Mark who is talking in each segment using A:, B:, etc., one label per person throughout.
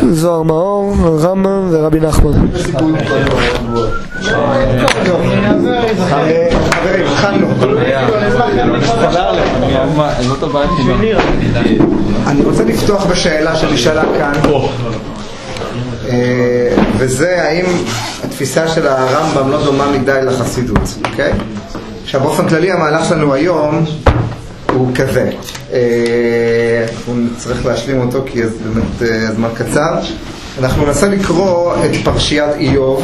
A: זוהר מאור, רמב"ם ורבי נחמן.
B: חברים, התחלנו. אני רוצה לפתוח בשאלה שנשאלה כאן, וזה האם התפיסה של הרמב"ם לא דומה מדי לחסידות, אוקיי? עכשיו באופן כללי המהלך שלנו היום הוא כזה, אנחנו נצטרך להשלים אותו כי זה באמת זמן קצר. אנחנו ננסה לקרוא את פרשיית איוב,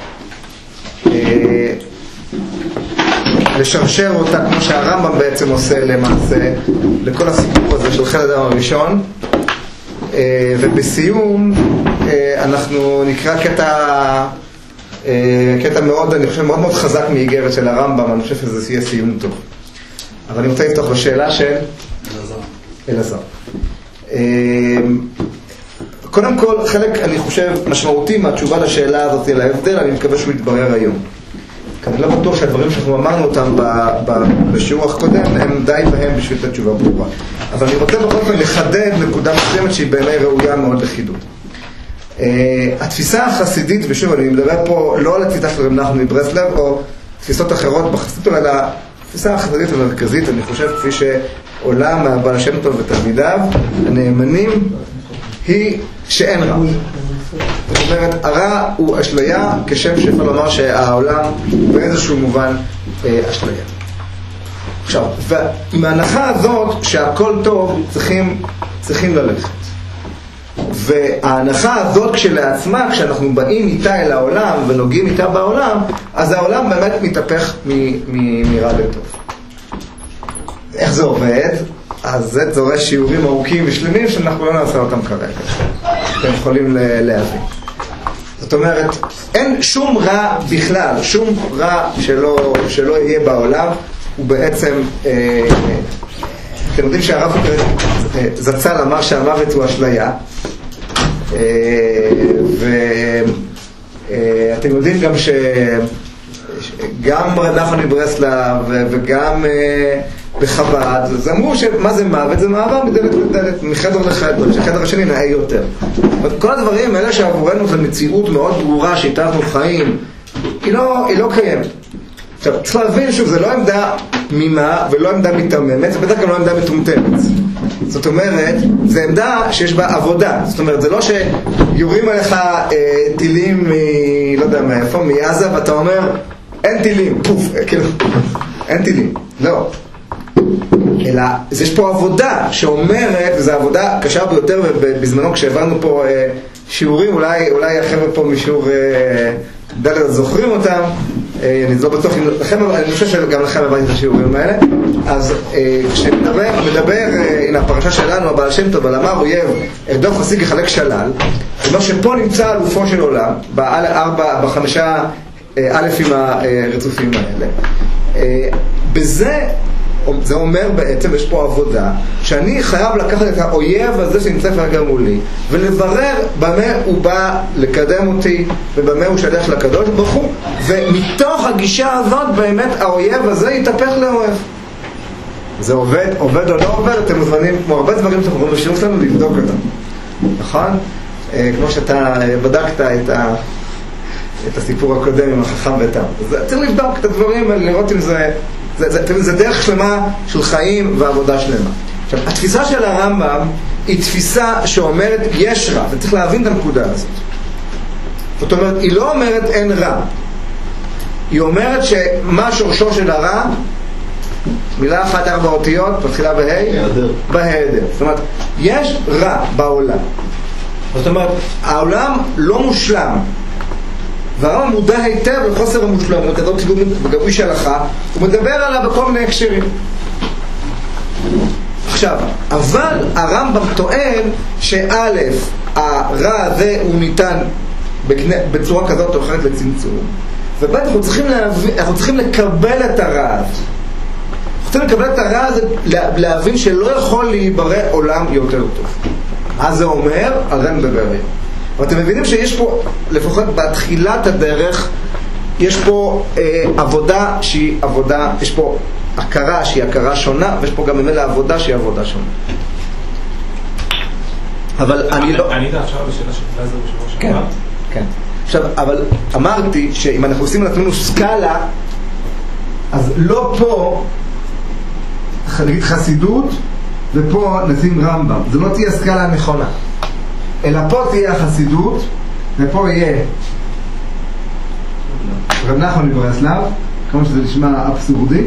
B: לשרשר אותה כמו שהרמב"ם בעצם עושה למעשה לכל הסיפור הזה של חיל האדם הראשון, ובסיום אנחנו נקרא קטע מאוד, אני חושב מאוד מאוד חזק מאיגרת של הרמב"ם. אני חושב שזה יהיה סיום טוב, אבל אני רוצה לפתוח בשאלה של אלעזר. קודם כל, חלק אני חושב משמעותי מהתשובה לשאלה הזאת על ההבדל, אני מקווה שהוא יתברר היום. כי אני לא בטוח שהדברים שאנחנו אמרנו אותם בשיעור הקודם הם די בהם בשביל את התשובה ברורה, אבל אני רוצה בכל זאת לחדד נקודה מסוימת שהיא בעיניי ראויה מאוד לחידוד. התפיסה החסידית, ושוב אני מדבר פה לא על התפיסה של רב נחמן מברסלב או תפיסות אחרות בחסידות, אלא התפיסה החסידית המרכזית, אני חושב כפי שעולה מהבעל שם טוב ותלמידיו הנאמנים, היא שאין רע. זאת אומרת, הרע הוא אשליה, כשם שאפשר לומר שהעולם באיזשהו מובן אשליה. עכשיו, ומההנחה הזאת שהכל טוב צריכים ללכת. וההנחה הזאת כשלעצמה, כשאנחנו באים איתה אל העולם ונוגעים איתה בעולם, אז העולם באמת מתהפך מרע לטוב. איך זה עובד? אז זה דורש שיעורים ארוכים ושלמים שאנחנו לא נעשה אותם כרגע. אתם יכולים להבין. זאת אומרת, אין שום רע בכלל, שום רע שלא יהיה בעולם. הוא בעצם, אתם יודעים שהרב זצ"ל אמר שהמוות הוא אשליה, ואתם יודעים גם שגם רב נחמן מברסלב וגם בחב"ד, אז אמרו שמה זה מוות? זה מעבר מדלת לדלת, מחדר לחדר, שחדר השני נאה יותר. כל הדברים האלה שעבורנו זה מציאות מאוד ברורה שאיתה אנחנו חיים, היא לא קיימת. עכשיו, צריך להבין שוב, זה לא עמדה תמימה ולא עמדה מתממת, זה בטח גם לא עמדה מטומטמת. זאת אומרת, זה עמדה שיש בה עבודה. זאת אומרת, זה לא שיורים עליך טילים לא יודע מאיפה, מעזה, ואתה אומר, אין טילים, פוף, כאילו, אין טילים. לא. אלא, יש פה עבודה שאומרת, וזו עבודה קשה ביותר, ובזמנו כשהבנו פה שיעורים, אולי החבר'ה פה משיעור דלת זוכרים אותם, אני לא בטוח לכם, אבל אני חושב שגם לכם הבנתי את השיעורים האלה. אז כשמדבר, הנה הפרשה שלנו, הבעל שם טוב, אבל אמר אויב, ארדוף השיג יחלק שלל, זאת שפה נמצא אלופו של עולם, בחמישה אלפים הרצופים האלה. בזה, זה אומר בעצם, יש פה עבודה, שאני חייב לקחת את האויב הזה שנמצא כרגע מולי, ולברר במה הוא בא לקדם אותי, ובמה הוא שייך לקדוש ברוך הוא, ומתוך הגישה הזאת באמת האויב הזה יתהפך לאוהב. זה עובד או לא עובד, אתם מוזמנים, כמו הרבה דברים שאנחנו רואים בשיעור שלנו, לבדוק אותם. נכון? כמו שאתה בדקת את הסיפור הקודם עם החכם ותם. אז צריך לבדוק את הדברים, לראות אם זה דרך שלמה של חיים ועבודה שלמה. עכשיו, התפיסה של הרמב"ם היא תפיסה שאומרת יש רע, וצריך להבין את הנקודה הזאת. זאת אומרת, היא לא אומרת אין רע. היא אומרת שמה שורשו של הרע, מילה אחת 4 אותיות, מתחילה בהיעדר. זאת אומרת, יש רע בעולם. זאת אומרת, העולם לא מושלם. והרמב"ם מודע היטב לחוסר המושלם, וכזאת בגבוי של הלכה, הוא מדבר עליו בכל מיני הקשרים. עכשיו, אבל הרמב"ם טוען שא', הרע הזה הוא ניתן בצורה כזאת או אחרת לצמצום, וב' אנחנו צריכים לקבל את הרע הזה. אנחנו צריכים לקבל את הרע הזה, להבין שלא יכול להיברא עולם יותר טוב. מה זה אומר? על זה נדבר היום. ואתם מבינים שיש פה, לפחות בתחילת הדרך, יש פה עבודה שהיא עבודה, יש פה הכרה שהיא הכרה שונה, ויש פה גם ממילא עבודה שהיא עבודה שונה. אבל אני לא...
C: אני יודע עכשיו לשאלה של פלזר בשבוע
B: כן,
C: שעבר.
B: כן. עכשיו, אבל אמרתי שאם אנחנו עושים לעצמנו סקאלה, אז לא פה נגיד חסידות ופה נשים רמב"ם. זו לא תהיה סקאלה נכונה. אלא פה תהיה החסידות ופה יהיה רב נחמן מברסלב, כמו שזה נשמע אבסורדי,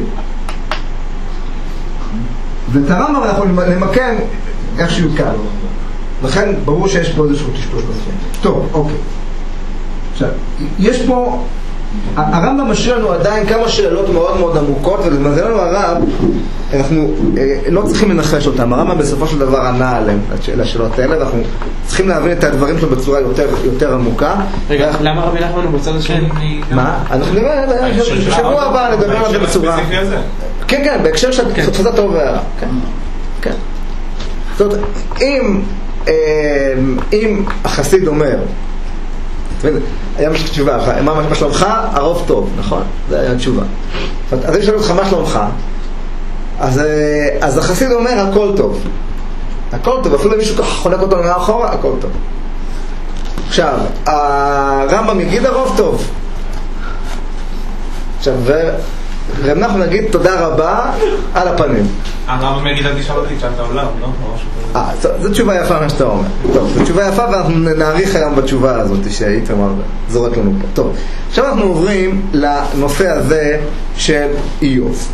B: ואת הרמב"ם אנחנו נמקם איך שהוא קל. לכן ברור שיש פה איזשהו טשטוש בספר. טוב, אוקיי. עכשיו, יש פה, הרמב"ם משאיר לנו עדיין כמה שאלות מאוד מאוד עמוקות, ולמזלנו הרב, אנחנו לא צריכים לנחש אותם. הרמב"ם בסופו של דבר ענה עליהם, לשאלות האלה, ואנחנו צריכים להבין את הדברים שלו בצורה יותר עמוקה.
D: רגע, למה רבי נחמן הוא בצד השני?
B: מה? אנחנו נדבר, בשבוע הבא נדבר על זה בצורה. כן, כן, בהקשר של תפסת טוב והרע. כן. זאת אומרת, אם החסיד אומר, היה תשובה, מה שלומך? הרוב טוב, נכון? זה היה תשובה. אז אם שואל אותך מה שלומך, אז החסיד אומר הכל טוב. הכל טוב, אפילו מישהו ככה חונק אותו מאחורה, הכל טוב. עכשיו, הרמב"ם יגיד הרוב טוב. עכשיו, רב נחמן נגיד תודה רבה על הפנים.
C: הרמב"ם יגיד אל תשאל אותי, תשאל את העולם, לא?
B: זו תשובה יפה מה שאתה אומר. טוב, זו תשובה יפה ואנחנו נעריך היום בתשובה הזאת שהיית אמר, זורק לנו פה. טוב, עכשיו אנחנו עוברים לנושא הזה של איוב.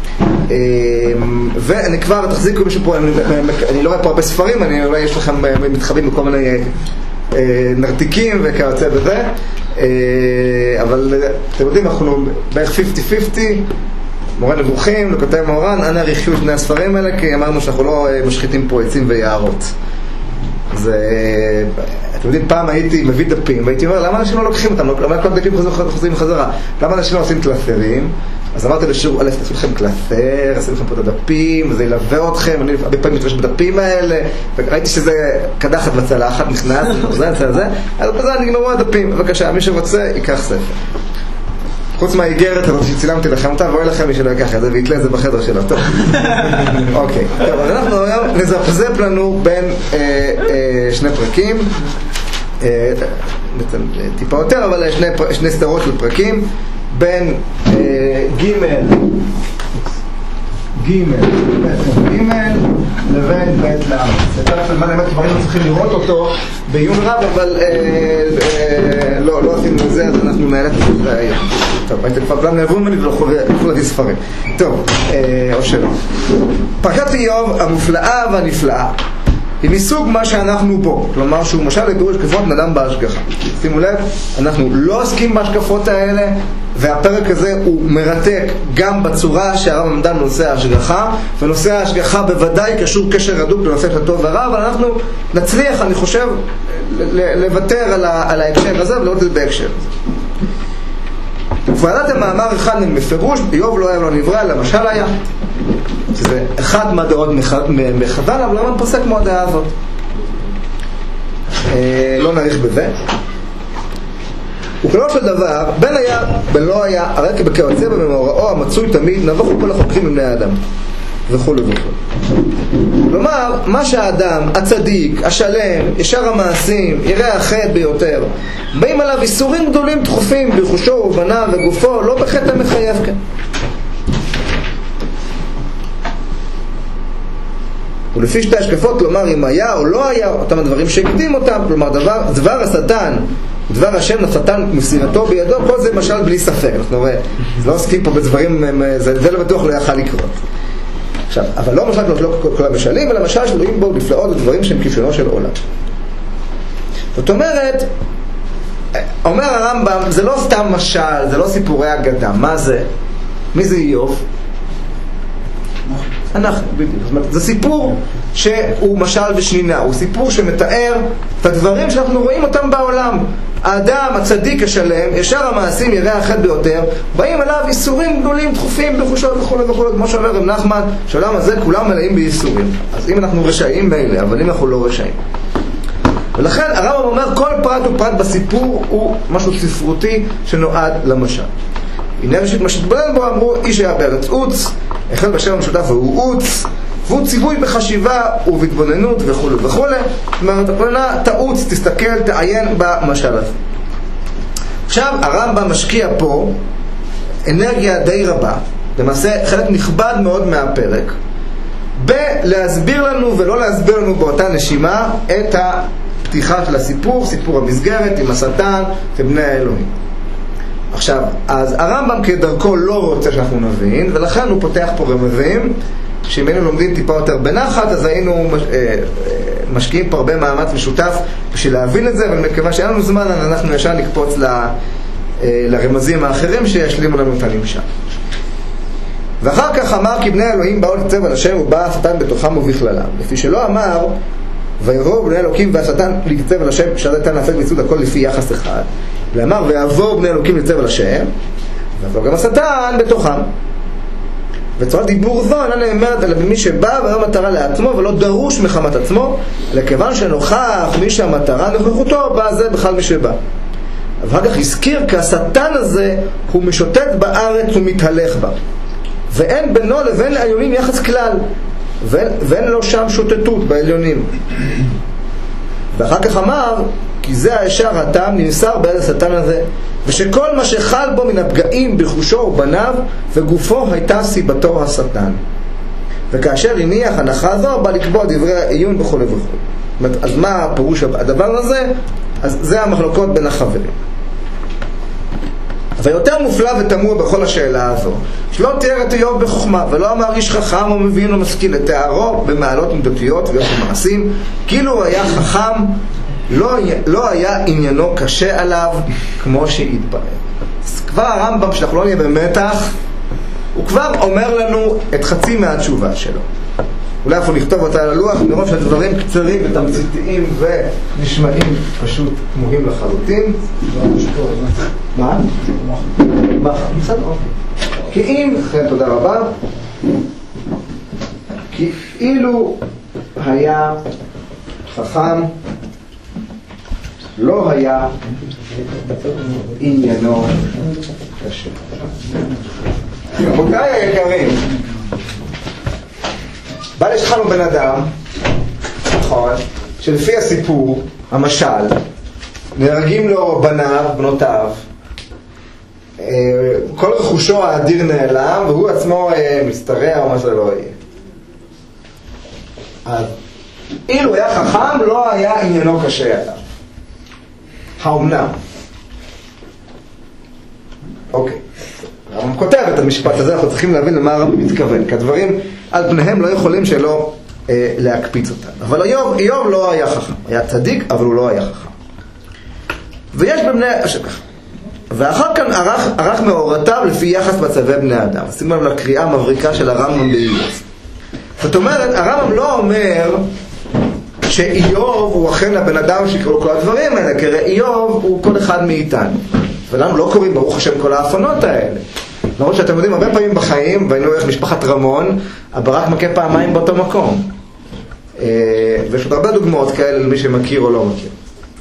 B: ואני כבר, תחזיקו מישהו פה, אני לא רואה פה הרבה ספרים, אני רואה יש לכם מתחבים בכל מיני נרתיקים וכיוצא בזה, אבל אתם יודעים, אנחנו בערך 50-50, מורה נבוכים, לכותב מורן, אנא ריחו שני הספרים האלה, כי אמרנו שאנחנו לא משחיתים פה עצים ויערות. אז אתם יודעים, פעם הייתי מביא דפים והייתי אומר, למה אנשים לא לוקחים אותם? למה כל דפים חוזרים חזרה? למה אנשים לא עושים קלסרים? אז אמרתי לשיעור א', תעשו לכם קלסר, עשו לכם פה את הדפים, וזה ילווה אתכם, אני הרבה פעמים מתרש בדפים האלה, וראיתי שזה קדחת בצלחת, נכנס, אז בזה נגמרו הדפים. בבקשה, מי שרוצה, ייקח ספר. חוץ מהאיגרת הזאת שצילמתי לכם אותה, ואוהי לכם מי שלא ייקח את זה, ויתלה את זה בחדר שלו. טוב. אוקיי. טוב, אז אנחנו היום נזפזפ לנו בין שני פרקים, טיפה יותר, אבל שני סדרות של פרקים, בין ג' לבין בית לאמץ. יותר אפילו מה באמת דברים צריכים לראות אותו בעיון רב, אבל לא עשינו את זה, אז אנחנו נעלת את זה היום. טוב, הייתם כבר כולם נעברו ממני ולכו להביא ספרים. טוב, או שלא. פרשת איוב המופלאה והנפלאה היא מסוג מה שאנחנו בו, כלומר שהוא משל לביאור השקפות נדם בהשגחה. שימו לב, אנחנו לא עוסקים בהשקפות האלה, והפרק הזה הוא מרתק גם בצורה שהרב עמדן נושא ההשגחה, ונושא ההשגחה בוודאי קשור קשר הדוק לנושא של הטוב והרע, אבל אנחנו נצליח, אני חושב, לוותר על ההקשר הזה ולראות את זה בהקשר הזה. ופרדתם מאמר אחד מפירוש, איוב לא היה לו נברא, אלא משל היה. שזה אחד מהדעות מחדן, אבל למה פוסק כמו הדעה הזאת? לא נעריך בזה. וכלו של דבר, בין היה, בין לא היה, הרי כבכיוצא במאורעו המצוי תמיד נבוכו כל החוקרים מבני האדם וכו' וכו'. כלומר, מה שהאדם, הצדיק, השלם, ישר המעשים, ירא החטא ביותר, באים עליו איסורים גדולים דחופים ברכושו ובניו וגופו, לא בחטא המחייב כן. ולפי שתי השקפות, כלומר, אם היה או לא היה, אותם הדברים שהקדים אותם, כלומר, דבר השטן, דבר השם לשטן מסירתו בידו, כל זה משל בלי ספק. אנחנו לא עוסקים פה בדברים, זה לבטוח לא יכל לקרות. עכשיו, אבל לא משל לא כל המשלים, אלא משל שלואים בו נפלאות ודברים שהם כישרונו של עולם. זאת אומרת, אומר הרמב"ם, זה לא סתם משל, זה לא סיפורי אגדה. מה זה? מי זה איוב? אנחנו, בדיוק. זאת אומרת, זה סיפור שהוא משל ושנינה, הוא סיפור שמתאר את הדברים שאנחנו רואים אותם בעולם. האדם, הצדיק השלם, ישר המעשים ירא החטא ביותר, באים עליו איסורים גדולים, דחופים, בחושות וכו' וכו', כמו שאומר רב נחמן, שהעולם הזה כולם מלאים באיסורים. אז אם אנחנו רשעים באלה, אבל אם אנחנו לא רשעים. ולכן הרמב"ם אומר, כל פרט ופרט בסיפור הוא משהו ספרותי שנועד למשל. הנה ראשית מה שהתבונן בו, אמרו, איש היה בארץ עוץ, החל בשם המשותף והוא עוץ, והוא ציווי בחשיבה ובהתבוננות וכו' וכו'. זאת אומרת, הכוונה, תעוץ, תסתכל, תעיין במשל הזה. עכשיו, הרמב"ם משקיע פה אנרגיה די רבה, למעשה חלק נכבד מאוד מהפרק, בלהסביר לנו ולא להסביר לנו באותה נשימה את הפתיחה של הסיפור, סיפור המסגרת עם השטן ובני האלוהים. עכשיו, אז הרמב"ם כדרכו לא רוצה שאנחנו נבין, ולכן הוא פותח פה רמזים, שאם היינו לומדים טיפה יותר בנחת, אז היינו משקיעים פה הרבה מאמץ משותף בשביל להבין את זה, אבל מכיוון שאין לנו זמן, אנחנו ישר נקפוץ לרמזים האחרים שישלימו לנו את הנמשל. ואחר כך אמר כי בני אלוהים באו לצב על השם ובא השטן בתוכם ובכללם, לפי שלא אמר ויבואו בני אלוקים והשטן לצב על השם, שהשטן נעשה ביסוד הכל לפי יחס אחד, ואמר ויבואו בני אלוקים לצב על השם ויבוא גם השטן בתוכם. וצורת דיבור זו אינה נאמרת אלא במי שבא ולא מטרה לעצמו ולא דרוש מחמת עצמו, אלא כיוון שנוכח מי שהמטרה נוכחותו בא זה בכלל מי שבא. ואחר כך הזכיר כי השטן הזה הוא משוטט בארץ ומתהלך בה, ואין בינו לבין העליונים יחס כלל, ואין לו שם שוטטות בעליונים. ואחר כך אמר כי זה הישר הטעם נמסר ביד השטן הזה, ושכל מה שחל בו מן הפגעים בחושו ובניו וגופו הייתה סיבתו השטן. וכאשר הניח הנחה זו בא לקבוע דברי העיון בכל ובכל. אז מה הפירוש הדבר הזה? אז זה המחלוקות בין החברים. ויותר מופלא ותמוה בכל השאלה הזו שלא תיאר את איוב בחוכמה, ולא אמר איש חכם או מבין או משכיל, לתארו במעלות מידותיות ויופי מעשים, כאילו הוא היה חכם, לא היה עניינו קשה עליו כמו שהתברר. אז כבר הרמב"ם, שאנחנו לא נהיה במתח, הוא כבר אומר לנו את חצי מהתשובה שלו. אולי אפילו נכתוב אותה על הלוח, מרוב שהדברים קצרים ותמציתיים ונשמעים פשוט תמוהים לחלוטין. מה? מה? בסדר. כי אם, כן, תודה רבה, כאילו היה חכם, לא היה עניינו קשה. רבותיי היקרים, אבל יש לנו בן אדם, נכון, שלפי הסיפור, המשל, נהרגים לו בניו, בנותיו, כל רכושו האדיר נעלם, והוא עצמו מסתרע או מה שזה לא יהיה. אז אילו היה חכם, לא היה עניינו קשה עליו. האומנם? אוקיי. הרמב"ם כותב את המשפט הזה, אנחנו צריכים להבין למה הרמב"ם מתכוון, כי הדברים על פניהם לא יכולים שלא להקפיץ אותם. אבל איוב לא היה חכם, היה צדיק, אבל הוא לא היה חכם. ויש בבני השטח. ואחר כאן ערך מאורותיו לפי יחס מצבי בני אדם. שימו לב לקריאה המבריקה של הרמב"ם באיוב. זאת אומרת, הרמב"ם לא אומר שאיוב הוא אכן הבן אדם שיקראו כל הדברים האלה, כי איוב הוא כל אחד מאיתנו. ולנו לא קוראים ברוך השם כל האפונות האלה. למרות שאתם יודעים, הרבה פעמים בחיים, והיינו איך משפחת רמון, הברק מכה פעמיים באותו מקום. ויש עוד הרבה דוגמאות כאלה למי שמכיר או לא מכיר.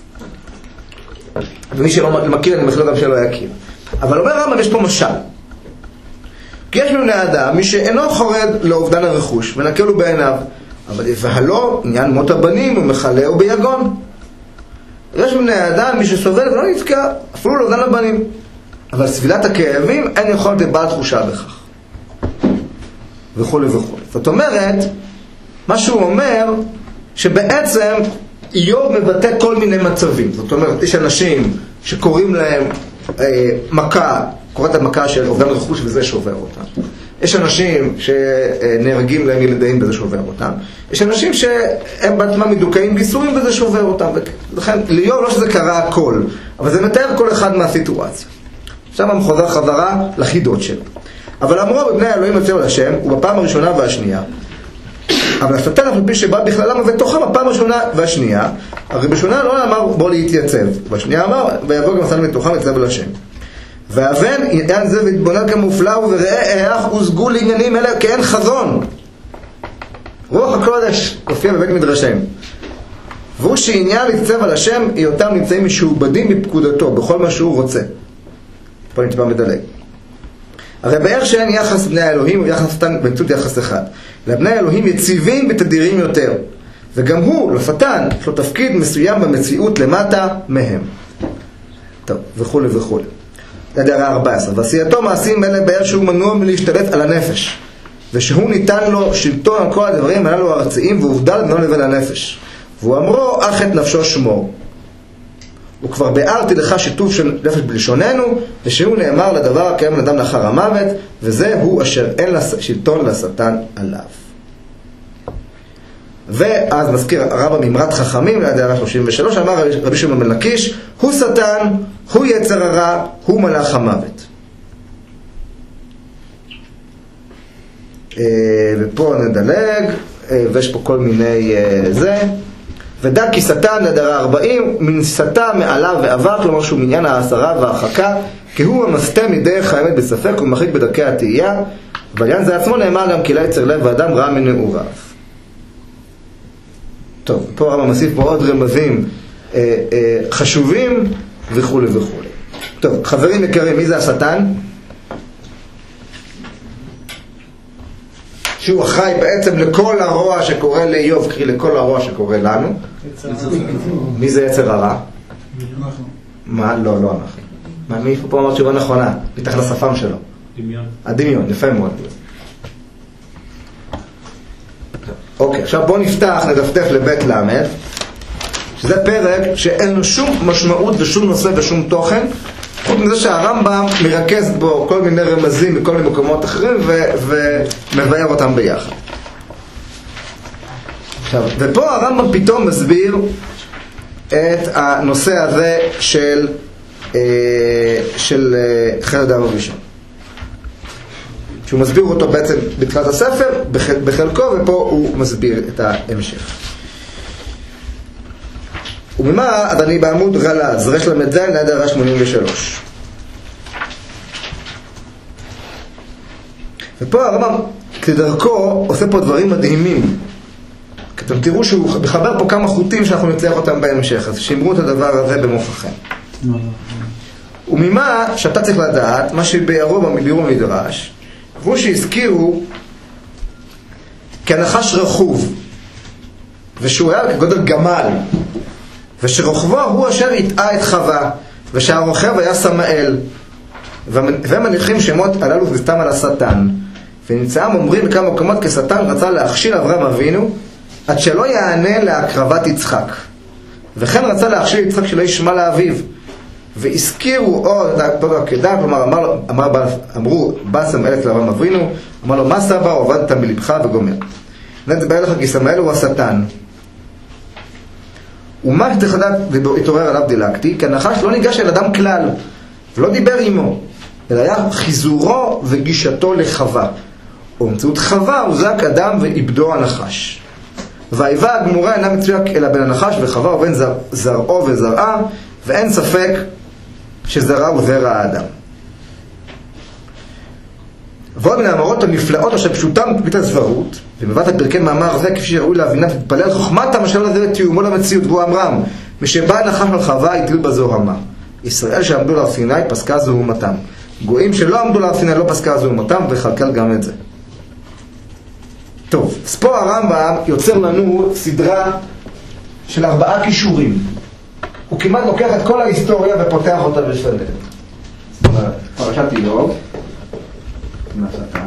B: ומי שלא מכיר, אני מחליט גם שלא יכיר. אבל אומר הרמב"ם, יש פה משל. כי יש בבני האדם מי שאינו חורד לאובדן הרכוש, ונקל הוא בעיניו. אבל והלא, עניין מות הבנים, הוא מחלה וביגון. יש בבני האדם מי שסובל ולא נתקע, אפילו לאובדן הבנים. אבל סבילת הכאבים אין יכולת לבעל תחושה בכך. וכו' וכו'. זאת אומרת, מה שהוא אומר, שבעצם איוב מבטא כל מיני מצבים. זאת אומרת, יש אנשים שקוראים להם מכה, קוראת המכה של אובדן רכוש וזה שובר אותם. יש אנשים שנהרגים להם ילדיהם וזה שובר אותם. יש אנשים שהם בעצמם מדוכאים גיסורים וזה שובר אותם. לכן, לאיוב לא שזה קרה הכל, אבל זה מתאר כל אחד מהסיטואציה. שם הוא חוזר חזרה לחידות שלו. אבל אמרו בבני האלוהים לצב על השם, ובפעם הראשונה והשנייה, אבל השטן אף על פי שבא בכללם ובתוכם הפעם הראשונה והשנייה, הרי בראשונה לא אמר בוא להתייצב, בשנייה אמר ויבוא גם השטן בתוכם לצב על השם. והבן עניין זה והתבונן כמופלא וראה איך הושגו לעניינים אלה כאין חזון. רוח הקודש הופיע בבית מדרשם. והוא שעניין להתייצב על השם, היותם נמצאים משועבדים בפקודתו, בכל מה שהוא רוצה. פה נתבע מדלג. הרי באיך שאין יחס בני האלוהים הוא יחס שטן באמצעות יחס אחד. לבני האלוהים יציבים בתדירים יותר, וגם הוא, לשטן, יש לו תפקיד מסוים במציאות למטה מהם. טוב, וכו' וכו'. הדרה 14. ועשייתו מעשים אלה באר שהוא מנוע מלהשתלט על הנפש, ושהוא ניתן לו שלטון על כל הדברים הללו הארציים, והובדל בינו לבין הנפש. והוא אמרו, אך את נפשו שמור. וכבר ביארתי לך שיתוף של נפש בלשוננו, ושהוא נאמר לדבר הקיים לאדם לאחר המוות, וזה הוא אשר אין שלטון לשטן עליו. ואז מזכיר הרב ממרת חכמים להדרה 33, אמר רבי שמעון בן לקיש, הוא שטן, הוא יצר הרע, הוא מלאך המוות. ופה נדלג, ויש פה כל מיני זה. ודע כי שטן להדרה 40, מנסתה מעליו ועבר, כלומר שהוא מעניין ההסרה וההרחקה, כי הוא המסתה מדרך האמת בספק ומחריק בדרכי התהייה, ועליין זה עצמו נאמר גם כי לא יצר לב ואדם רע מנעוריו. טוב, פה הרב מוסיף פה עוד רמזים חשובים וכו' וכו'. טוב, חברים יקרים, מי זה השטן? שהוא אחראי בעצם לכל הרוע שקורה לאיוב, קרי לכל הרוע שקורה לנו. מי זה יצר הרע? מה? לא אנחנו. מה, מי פה אמר תשובה נכונה? מתחת לשפם שלו. דמיון. הדמיון, יפה מאוד. אוקיי, עכשיו בואו נפתח, נדפדף לבית למד, שזה פרק שאין לו שום משמעות ושום נושא ושום תוכן, חוץ מזה שהרמב"ם מרכז בו כל מיני רמזים מכל מיני מקומות אחרים ומבאר אותם ביחד. עכשיו, ופה הרמב"ם פתאום מסביר את הנושא הזה של חיל אדם הראשון, שהוא מסביר אותו בעצם בתחילת הספר בחלקו, ופה הוא מסביר את ההמשך. וממה, אז אני בעמוד רל"ז, רש למד זין ליד הרש 83. ופה הרמב"ם כדרכו עושה פה דברים מדהימים. אתם תראו שהוא מחבר פה כמה חוטים שאנחנו נצליח אותם בהמשך, אז שימרו את הדבר הזה במוחכם. וממה שאתה צריך לדעת, מה שביארו במדרש, והוא שהזכירו כנחש רחוב, ושהוא היה כגודל גמל, ושרוחבו הוא אשר יטעה את חווה, ושהרוכב היה סמאל, והם מניחים שמות הללו וסתם על השטן, ונמצאם אומרים בכמה מקומות כשטן רצה להכשיל אברהם אבינו עד שלא יענה להקרבת יצחק, וכן רצה להכשיל יצחק שלא ישמע לאביו, והזכירו עוד עקדה, כלומר אמרו בא סמאל אצל אברהם אבינו, אמר לו מה סבא עובדת מלבך וגומר, נדבר לך כי סמאל הוא השטן. ומה שתחדד התעורר עליו דילקטי, כי הנחש לא ניגש אל אדם כלל ולא דיבר עמו, אלא היה חיזורו וגישתו לחווה, ובאמצעות חווה הוזק אדם ואיבדו הנחש. והאיבה הגמורה אינה מצויה אלא בין הנחש וחווה ובין זרעו וזרעה, ואין ספק שזרע הוא זרע האדם. ועוד מן האמרות הנפלאות אשר פשוטם בית הסברות, ומבט הפרקי מאמר זה כפי שראוי להבינה ותתפלל חוכמת המשל הזה ותיאומו למציאות, והוא אמרם משבא נחש על חווה יתלו בזוהמה. ישראל שעמדו להר סיני פסקה זוהמתם, גויים שלא עמדו להר סיני לא פסקה זוהמתם, וחלקל גם את זה. טוב, אז פה הרמב"ם יוצר לנו סדרה של 4 קישורים. הוא כמעט לוקח את כל ההיסטוריה ופותח אותה בשלם. זאת אומרת, פרשת איוב מהשטן,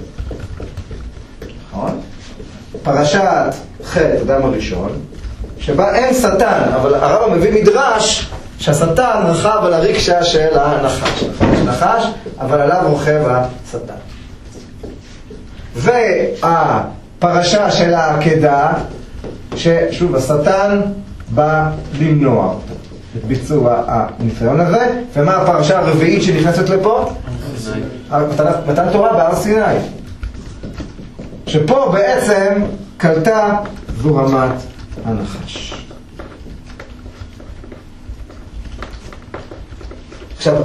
B: נכון? פרשת חטא אדם הראשון, שבה אין שטן, אבל הרמב"ם מביא מדרש שהשטן רכב על הריקשה של הנחש, נחש, אבל עליו רוכב השטן. והפרשה של העקדה, ששוב השטן בא למנוע אותו, את ביצוע הניסיון הזה. ומה הפרשה הרביעית שנכנסת לפה? מתן תורה בהר סיני, שפה בעצם קלטה זוהמת הנחש. עכשיו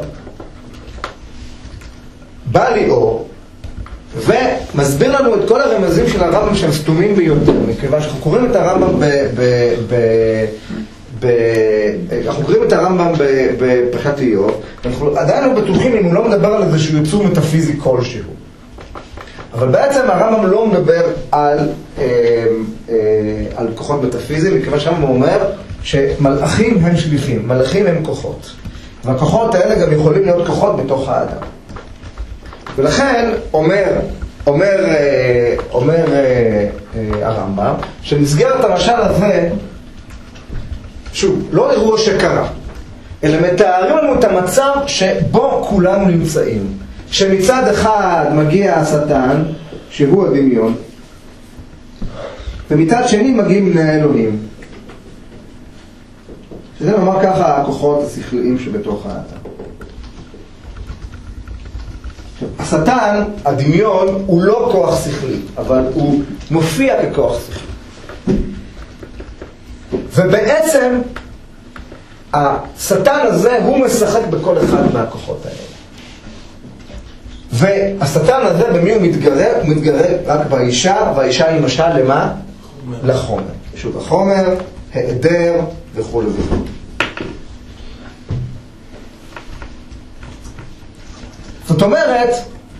B: בא ליאור ומסביר לנו את כל הרמזים של הרמב"ם שהם סתומים ביותר, מכיוון שאנחנו קוראים את הרמב"ם אנחנו קוראים את הרמב"ם בפרשת איוב, ואנחנו עדיין לא בטוחים אם הוא לא מדבר על איזשהו יצור מטאפיזי כלשהו. אבל בעצם הרמב"ם לא מדבר על כוחות מטאפיזיים, מכיוון שהרמב"ם אומר שמלאכים הם שליחים, מלאכים הם כוחות. והכוחות האלה גם יכולים להיות כוחות בתוך האדם. ולכן אומר הרמב"ם, שמסגרת המשל הזה, שוב, לא אירוע שקרה, אלא מתארים לנו את המצב שבו כולנו נמצאים. שמצד אחד מגיע השטן, שהוא הדמיון, ומצד שני מגיעים בני האלוהים. שזה נאמר ככה הכוחות השכליים שבתוך האדם. השטן, הדמיון, הוא לא כוח שכלי, אבל הוא מופיע ככוח שכלי. ובעצם השטן הזה הוא משחק בכל אחד מהכוחות האלה. והשטן הזה במי הוא מתגרה? הוא מתגרה רק באישה, והאישה היא משל למה? לחומר. שוב, החומר, העדר וכו' וכו'. זאת אומרת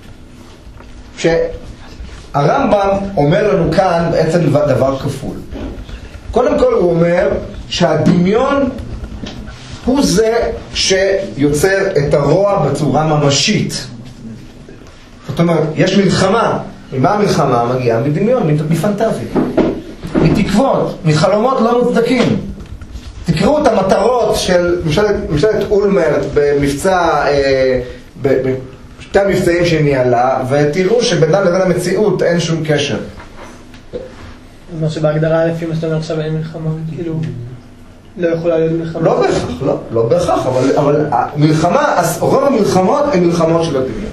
B: שהרמב"ם אומר לנו כאן בעצם דבר כפול. קודם כל הוא אומר שהדמיון הוא זה שיוצר את הרוע בצורה ממשית. זאת אומרת, יש מלחמה. ממה המלחמה מגיעה? מדמיון, מפנטזיה, מתקוות, מחלומות לא מוצדקים. תקראו את המטרות של ממשלת אולמרט במבצע, בשתי המבצעים שהיא ניהלה, ותראו שבינם לבין המציאות אין שום קשר.
E: זאת אומרת שבהגדרה לפי מה שאתה אומר עכשיו אין מלחמה, כאילו לא יכולה להיות מלחמה.
B: לא בהכרח, לא בהכרח, אבל המלחמה, רוב המלחמות הן מלחמות של הדמיון.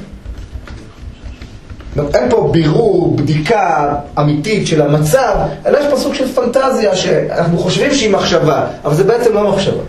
B: אין פה בירור, בדיקה אמיתית של המצב, אלא יש פה סוג של פנטזיה שאנחנו חושבים שהיא מחשבה, אבל זה בעצם לא מחשבה.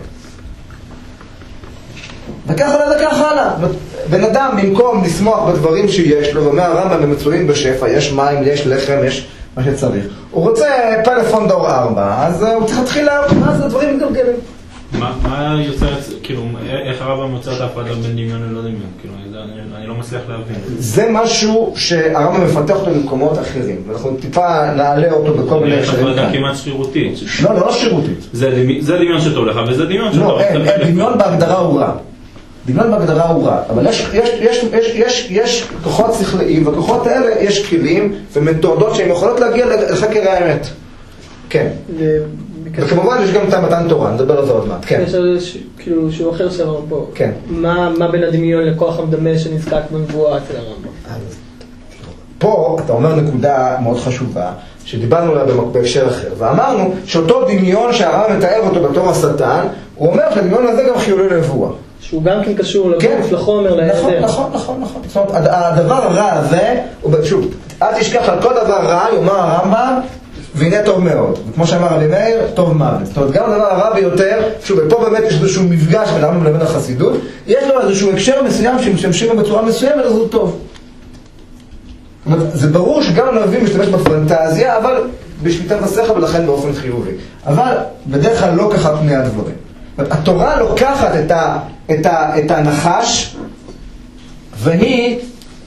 B: וכך הלאה. בן אדם במקום לשמוח בדברים שיש לו, ואומר הרמב"ם הם מצויים בשפע, יש מים, יש לחם, יש מה שצריך. הוא רוצה פלאפון דור 4, אז הוא צריך להתחיל להראות, אז הדברים מתגלגלים.
C: מה יוצא, כאילו, איך הרמב"ם מוצא את ההפרדה בין דמיון ולא דמיון? כאילו, אני לא מצליח להבין.
B: זה משהו שהרמב"ם מפתח אותו במקומות אחרים, ואנחנו טיפה נעלה אותו בכל מיני
C: הקשרים. יש הפרדה כמעט שרירותית.
B: לא שרירותית.
C: זה דמיון שטוב לך, וזה דמיון שטוב לך.
B: לא, דמיון בהגדרה הוא רע. דמיון בהגדרה הוא רע, אבל יש כוחות שכליים, והכוחות האלה יש כלים ומתודות שהן יכולות להגיע לחקר האמת. כן. וכמובן יש גם את המתן תורה, נדבר על זה עוד מעט, כן.
E: יש כאילו שהוא אחר של הרמב"ם פה.
B: כן.
E: מה בין הדמיון לכוח המדמה שנזקק בנבואה אצל הרמב"ם?
B: פה אתה אומר נקודה מאוד חשובה, שדיברנו עליה בהקשר אחר, ואמרנו שאותו דמיון שהרמב"ם מתאר אותו בתור השטן, הוא אומר שהדמיון הזה גם חיולי לנבואה. שהוא
E: גם כן קשור לגוף, לחומר, להיעדר.
B: נכון. זאת אומרת, הדבר הרע הזה, שוב, אל תשכח על כל דבר רע, יאמר הרמב"ם, והנה טוב מאוד. וכמו שאמר רבי מאיר, טוב מוות. זאת אומרת, גם הדבר הרע ביותר, שוב, ופה באמת יש איזשהו מפגש בין הרמב"ם לבין החסידות, יש לו איזשהו הקשר מסוים שמשתמשים בצורה מסוימת, אז הוא טוב. זאת אומרת, זה ברור שגם הנביא משתמש בפנטזיה, אבל בשליטת השכל ולכן באופן חיובי. אבל בדרך כלל לא ככה פני הדברים. התורה לוקחת את הנחש, והיא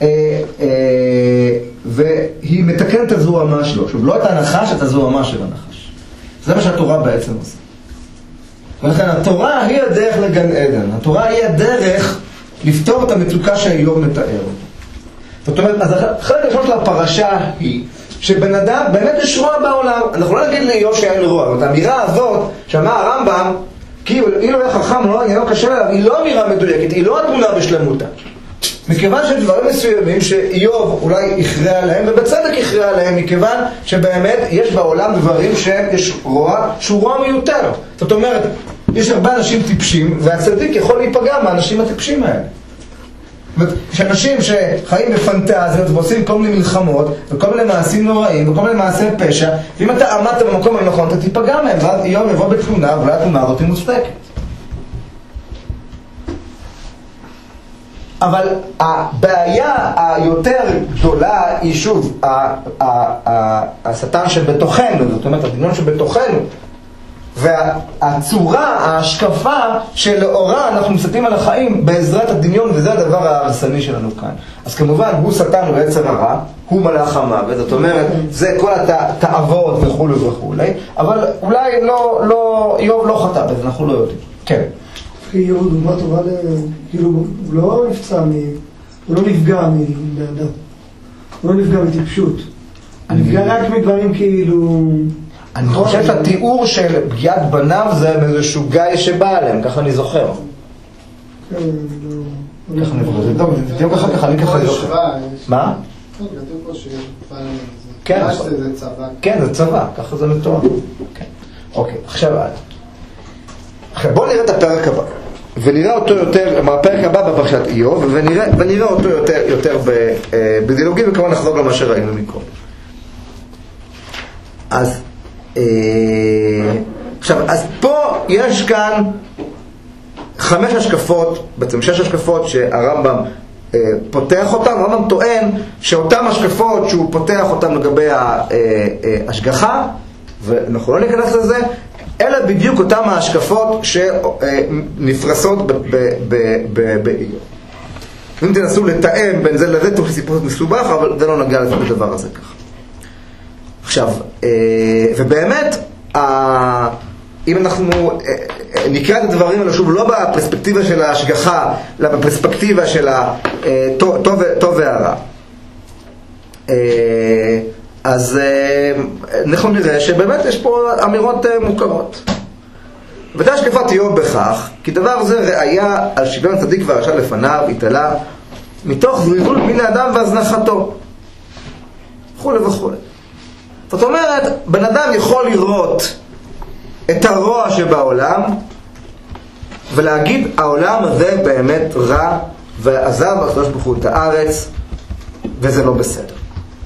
B: מתקנת את הזוהמה שלו. שוב, לא את הנחש, את הזוהמה של הנחש. זה מה שהתורה בעצם עושה. ולכן התורה היא הדרך לגן עדן. התורה היא הדרך לפתור את המצוקה שהאיוב מתאר. זאת אומרת, אז חלק ראשון של הפרשה היא שבן אדם באמת יש רוע בעולם. אנחנו לא נגיד לאיוב שאין רוע. זאת האמירה הזאת שאמר הרמב"ם, כי אילו היה חכם, לא קשה אליו, היא לא אמירה מדויקת, היא לא התמונה בשלמותה. מכיוון שדברים מסוימים שאיוב אולי יכריע עליהם, ובצדק יכריע עליהם, מכיוון שבאמת יש בעולם דברים שיש רוע, שהוא רוע מיותר. זאת אומרת, יש הרבה אנשים טיפשים, והצדיק יכול להיפגע מהאנשים הטיפשים האלה. שאנשים שחיים בפנטזיות ועושים כל מיני מלחמות וכל מיני מעשים נוראים וכל מיני מעשי פשע, ואם אתה עמדת במקום הנכון אתה תיפגע מהם, ואז איוב יבוא בתלונה ואולי התלונה הזאת מוצדקת. אבל הבעיה היותר גדולה היא שוב השטן שבתוכנו, זאת אומרת הדמיון שבתוכנו, והצורה, ההשקפה שלאורה אנחנו מסתכלים על החיים בעזרת הדמיון, וזה הדבר ההרסני שלנו כאן. אז כמובן, הוא שטן ויצר הרע, הוא מלאך המוות, זאת אומרת, זה כל התאוות וכו' וכו', אבל אולי איוב לא חטא בזה, אנחנו לא יודעים. כן.
A: איוב הוא דוגמה טובה, כאילו, הוא לא נפצע, הוא לא נפגע מבאדם, הוא לא נפגע מטיפשות. הוא נפגע רק מדברים כאילו...
B: אני חושב שהתיאור של פגיעת בניו זה מאיזשהו גיא שבא עליהם, ככה אני זוכר.
A: כן,
B: ככה אני זוכר, זה טוב, זה תיאור ככה, אני ככה זוכר. מה?
F: כן, כתוב פה
B: כן,
F: זה צבא.
B: כן, זה צבא, ככה זה מתואר. אוקיי, עכשיו בואו נראה את הפרק הבא. ונראה אותו יותר, הפרק הבא בפרשת איוב, ונראה אותו יותר בדיאלוגים, וכמובן נחזור למה שראינו מקודם. אז פה יש כאן 5 השקפות, בעצם 6 השקפות שהרמב"ם פותח אותם. הרמב"ם טוען שאותן השקפות שהוא פותח אותן לגבי ההשגחה, ואנחנו לא ניכנס לזה, אלא בדיוק אותן ההשקפות שנפרסות באיוב. אם תנסו לתאם בין זה לזה, תוך סיפור מסובך, אבל זה לא נגע לזה בדבר הזה ככה. עכשיו, ובאמת, אם אנחנו נקרא את הדברים האלה שוב, לא בפרספקטיבה של ההשגחה, אלא בפרספקטיבה של הטוב והרע, אז אנחנו נראה שבאמת יש פה אמירות מוכרות. ודאי השקפת איוב בכך, כי דבר זה ראיה על שוויון צדיק והרשע לפניו, התעלה, מתוך זריזות מן האדם והזנחתו, וכו' וכו'. זאת אומרת, בן אדם יכול לראות את הרוע שבעולם ולהגיד, העולם הזה באמת רע, ועזב הקדוש ברוך הוא את הארץ, וזה לא בסדר.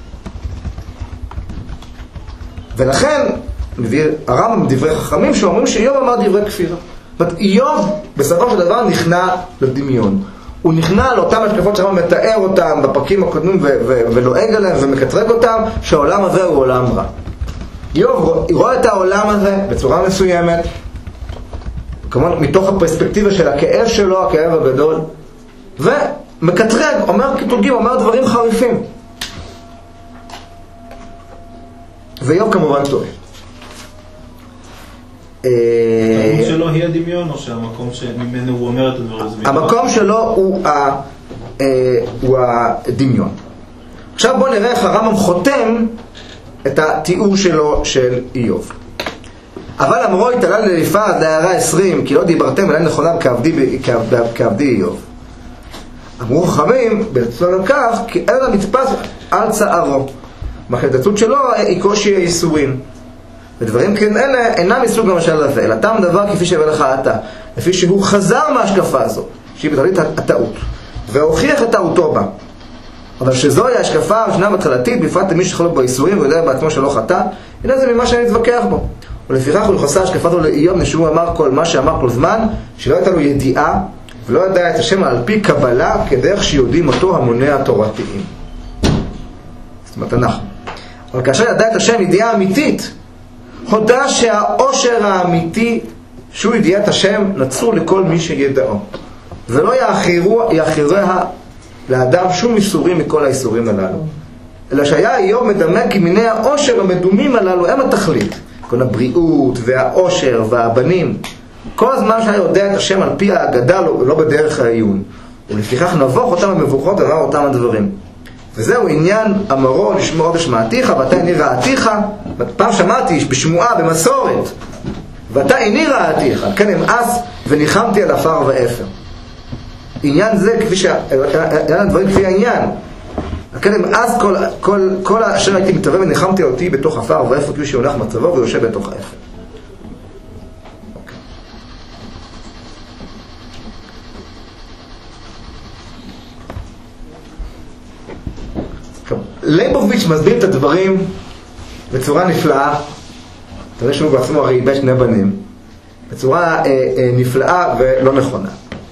B: ולכן מביא הרמב"ם דברי חכמים שאומרים שאיוב אמר דברי כפירה. זאת אומרת, איוב בסופו של דבר נכנע לדמיון. הוא נכנע לאותם השקפות שהרמב"ם מתאר אותם בפרקים הקודמים ולועג עליהם ומקטרג אותם, שהעולם הזה הוא עולם רע. איוב רואה את העולם הזה בצורה מסוימת, כמובן מתוך הפרספקטיבה של הכאב שלו, הכאב הגדול, ומקטרג, אומר כתורגים, אומר דברים חריפים. ואיוב כמובן טועה.
C: המקום שלו היא הדמיון, או שהמקום שממנו הוא אומר את הדבר הזה?
B: המקום שלו הוא הדמיון. עכשיו בואו נראה איך הרמב"ם חותם את התיאור שלו של איוב. אבל אמרו התעלה לליפה עד להערה 20, כי לא דיברתם אליי נכונה כעבדי איוב. אמרו חכמים בצורה לכך, כי אין המצפס על צערו. מהחלטות שלו היא קושי הייסורים. ודברים כן אלה אינם מסוג המשל הזה, אלא תם דבר כפי שווה לך אתה, לפי שהוא חזר מההשקפה הזו, שהיא בתכלית הטעות, והוכיח את טעותו בה. אבל שזוהי ההשקפה השנה והתחלתית, בפרט למי שחלוק בייסורים ויודע בעצמו שלא חטא, הנה זה ממה שאני מתווכח בו. ולפיכך הוא יחסה השקפה זו לאיוב, נשאו אמר כל מה שאמר כל זמן, שלא הייתה לו ידיעה, ולא ידע את השם על פי קבלה, כדרך שיודעים אותו המוני התורתיים. זאת אומרת אנחנו. אבל כאשר ידע את השם ידיעה אמיתית, הודע שהאושר האמיתי שהוא ידיעת השם נצור לכל מי שידעו, ולא יאחריה לאדם שום איסורים מכל האיסורים הללו, אלא שהיה איוב מדמה כי מיני האושר המדומים הללו הם התכלית, כל הבריאות והאושר והבנים, כל הזמן שהיה יודע את השם על פי ההגדה, לא בדרך העיון, ולפיכך נבוך אותם המבוכות ואמר אותם הדברים. וזהו עניין אמרו לשמור עוד השמעתיך ואתה איני רעתיך. פעם שמעתי בשמועה במסורת, ואתה איני רעתיך, כן אמאס וניחמתי על עפר ואפר. עניין זה כפי עניין הדברים כפי העניין, כן אמאס כל אשר הייתי מתווה וניחמתי אותי בתוך עפר ואפר, כפי שהונח מצבו ויושב בתוך האפר. ליבוביץ' מסביר את הדברים בצורה נפלאה. אתה יודע שהוא בעצמו הרי איבד 2 בנים בצורה נפלאה ולא נכונה,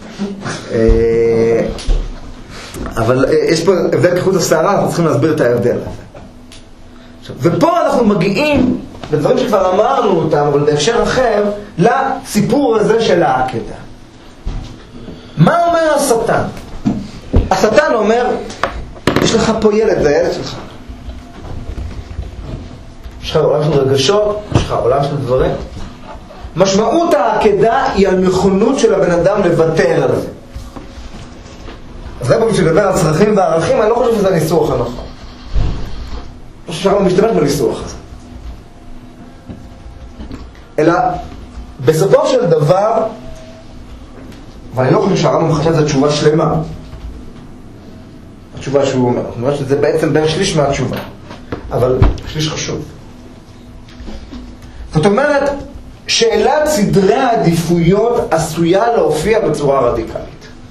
B: אבל יש פה הבדל כחוט השערה, אנחנו צריכים להסביר את ההבדל הזה. ופה אנחנו מגיעים בדברים שכבר אמרנו אותם, אבל בהקשר אחר, לסיפור הזה של העקדה. מה אומר השטן? השטן אומר, יש לך פה ילד, זה הילד שלך. יש לך עולם של רגשות, יש לך עולם של דברים. משמעות העקדה היא הנכונות של הבן אדם לוותר על זה. אז זה בשביל לדבר על צרכים וערכים, אני לא חושב שזה הניסוח הנכון. אני חושב שהרמב"ם משתמש בניסוח הזה. אלא בסופו של דבר, ואני לא חושב שהרמב"ם חשב שזו תשובה שלמה. התשובה שהוא אומר, אני אומר שזה בעצם בין שליש מהתשובה, אבל שליש חשוב. זאת אומרת, שאלת סדרי העדיפויות עשויה להופיע בצורה רדיקלית.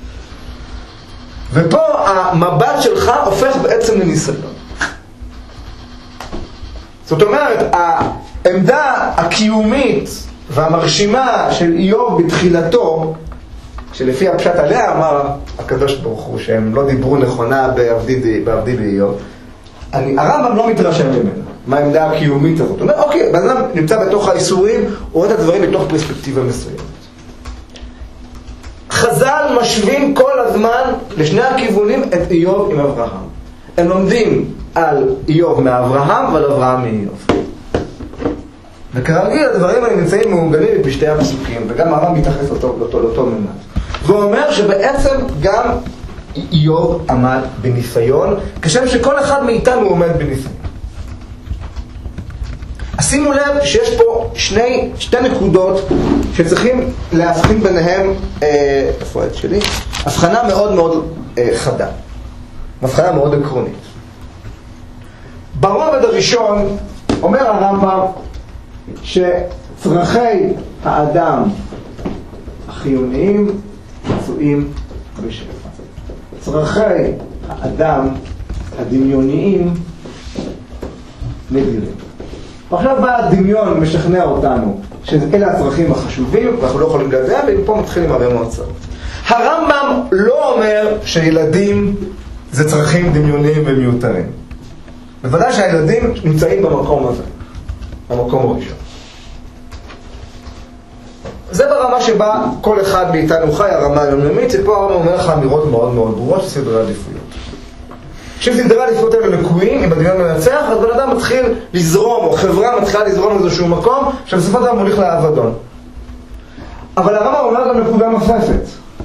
B: ופה המבט שלך הופך בעצם לניסיון. זאת אומרת, העמדה הקיומית והמרשימה של איוב בתחילתו, שלפי הפשט עליה אמר הקדוש ברוך הוא שהם לא דיברו נכונה בעבדי באיוב, הרמב"ם לא מתרשם ממנו, מה העמדה הקיומית הזאת. הוא אומר, אוקיי, בן אדם נמצא בתוך האיסורים, הוא רואה את הדברים בתוך פרספקטיבה מסוימת. חז"ל משווים כל הזמן לשני הכיוונים את איוב עם אברהם. הם לומדים על איוב מאברהם ועל אברהם מאיוב. וכרגיל הדברים האלה נמצאים מעוגנים בשתי הפסוקים, וגם הרמב"ם מתייחס לאותו ממד. והוא אומר שבעצם גם איוב עמד בניסיון, כשם שכל אחד מאיתנו עומד בניסיון. שימו לב שיש פה שתי נקודות שצריכים להבחין ביניהם, איפה העט שלי? הבחנה מאוד מאוד חדה, הבחנה מאוד עקרונית. ברובד הראשון אומר הרמב"ם שצרכי האדם החיוניים מצויים בשפע. צרכי האדם הדמיוניים נדירים. עכשיו בא הדמיון משכנע אותנו שאלה הצרכים החשובים ואנחנו לא יכולים לדעת, ומפה מתחילים הרבה מאוד צרות. הרמב"ם לא אומר שילדים זה צרכים דמיוניים ומיותרים. בוודאי שהילדים נמצאים במקום הזה, במקום הראשון. זה ברמה שבה כל אחד מאיתנו חי, הרמה היומיומית, ופה הרמב"ם אומר לך אמירות מאוד מאוד ברורות של סדרי עדיפויות. כשסדרי העדיפויות האלה לקויים, אם הדמיון מנצח, אז בן אדם מתחיל לזרום, או חברה מתחילה לזרום לאיזשהו מקום, שבסופו של דבר מוליך לאבדון. אבל הרמב"ם אומר גם נקודה נוספת.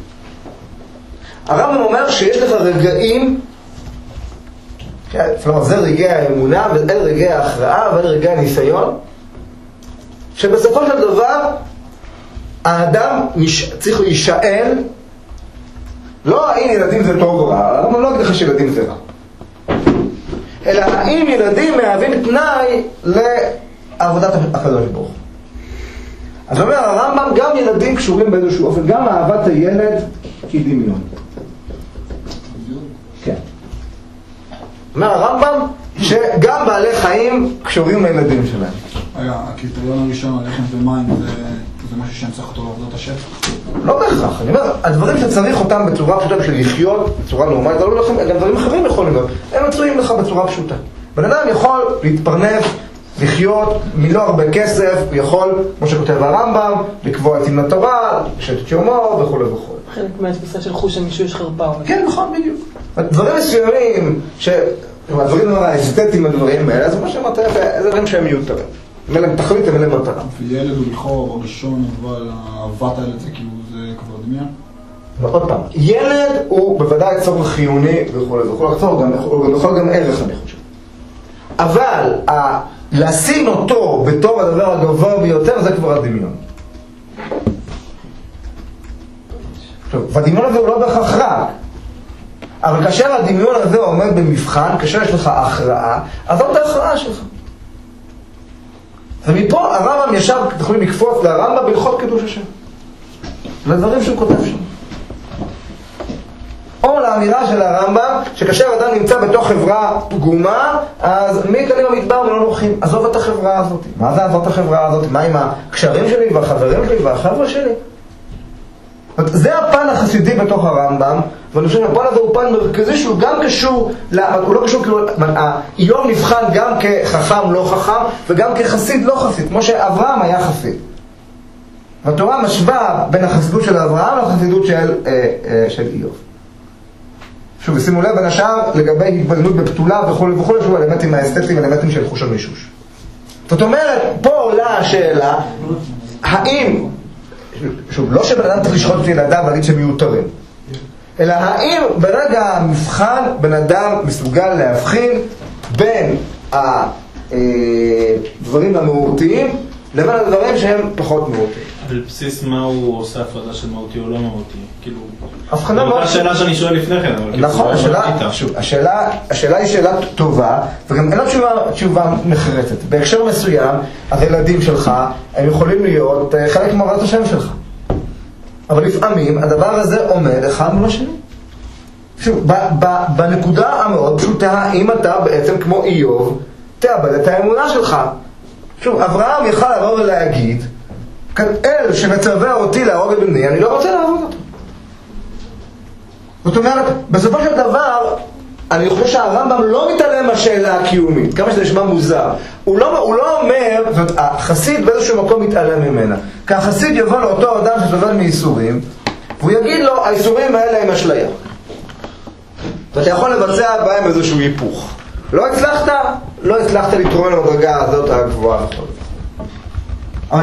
B: הרמב"ם אומר שיש לך רגעים, כלומר זה רגעי האמונה, ואלה רגעי ההכרעה, ואלה רגעי הניסיון, שבסופו של דבר האדם צריך להישאל, לא האם ילדים זה טוב או רע, הרמב"ם לא יגיד לך שילדים זה רע, אלא האם ילדים מהווים תנאי לעבודת הקדוש ברוך הוא. אז אומר הרמב"ם, גם ילדים קשורים באיזשהו אופן, גם אהבת הילד היא דמיון. כן. אומר הרמב"ם שגם בעלי חיים קשורים לילדים שלהם.
F: הקריטריון הראשון על לחם ומים זה משהו שאני צריך אותו לעבודת השפע?
B: לא בהכרח, אני אומר, הדברים שצריך אותם בצורה פשוטה בשביל לחיות, בצורה נורמלית, גם דברים אחרים יכולים להיות, הם מצויים לך בצורה פשוטה. בן אדם יכול להתפרנס, לחיות, מלא הרבה כסף, הוא יכול, כמו שכותב הרמב"ם, לקבוע את ימי התורה, לשאת את יומו וכו' וכו'.
E: חלק מהתפיסה של חוש המישהו יש חרפה.
B: כן, נכון, בדיוק. דברים מסוימים, הדברים האסתטיים הדברים האלה, אז מה שאמרת, זה דברים שהם מיותרים. מלם תכלית ומלם מטרה.
F: וילד הוא לכאורה הראשון, אבל אהבת הילד זה כאילו זה כבר דמיון?
B: עוד פעם, ילד הוא בוודאי צורך חיוני וכו' הוא יכול גם ערך אני חושב. אבל לשים אותו בתור הדבר הגבוה ביותר זה כבר הדמיון. והדמיון הזה הוא לא בהכרח רע. אבל כאשר הדמיון הזה עומד במבחן, כאשר יש לך הכרעה, אז זאת ההכרעה שלך. ומפה הרמב"ם ישר, אתם יכולים לקפוץ לרמב"ם בהלכות קידוש השם. לדברים שהוא כותב שם. או לאמירה של הרמב"ם, שכאשר אדם נמצא בתוך חברה פגומה, אז מי כאן במדבר ולא נוחים? עזוב את החברה הזאת. מה זה עזוב את החברה הזאת? מה עם הקשרים שלי והחברים שלי והחבר'ה שלי? זה הפן חסידי בתוך הרמב"ם, ואני חושב שהפן הזה הוא פן מרכזי שהוא גם קשור, הוא לא קשור, כאילו, איוב נבחן גם כחכם לא חכם, וגם כחסיד לא חסיד, כמו שאברהם היה חסיד. והתורה משווה בין החסידות של אברהם לחסידות של איוב. שוב, ושימו לב בין השאר לגבי התבוננות בפתולה וכו' וכו', שוב, אלמנטים האסתטיים, אלמנטים של חוש המישוש. זאת אומרת, פה עולה השאלה, האם, שוב, לא שבן אדם צריך לשחוט את ילדיו ולהגיד שהם מיותרים, אלא האם ברגע המבחן בן אדם מסוגל להבחין בין הדברים המהותיים לבין הדברים שהם פחות מהותיים.
C: על בסיס מה הוא עושה הפרדה של מהותי או לא מהותי? כאילו,
B: הבחנה מאוד...
C: זו השאלה שאני שואל לפני כן, אבל
B: נכון, השאלה היא שאלה טובה, וגם אין לה תשובה נחרצת. בהקשר מסוים, הילדים שלך, הם יכולים להיות חלק מעבודת השם שלך. אבל לפעמים הדבר הזה עומד אחד מול השני. שוב, בנקודה המאוד פשוטה, האם אתה בעצם כמו איוב, תאבד את האמונה שלך. שוב, אברהם יכל לבוא ולהגיד, אל שמצווה אותי להרוג את בני, אני לא רוצה להרוג אותו. זאת אומרת, בסופו של דבר, אני חושב שהרמב"ם לא מתעלם מהשאלה הקיומית, כמה שזה נשמע מוזר. הוא לא אומר, זאת אומרת, החסיד באיזשהו מקום מתעלם ממנה. כי החסיד יבוא לאותו אדם שסובל מייסורים, והוא יגיד לו, האיסורים האלה הם אשליה. ואתה יכול לבצע בהם איזשהו היפוך. לא הצלחת לתרום למדרגה הזאת הגבוהה. אבל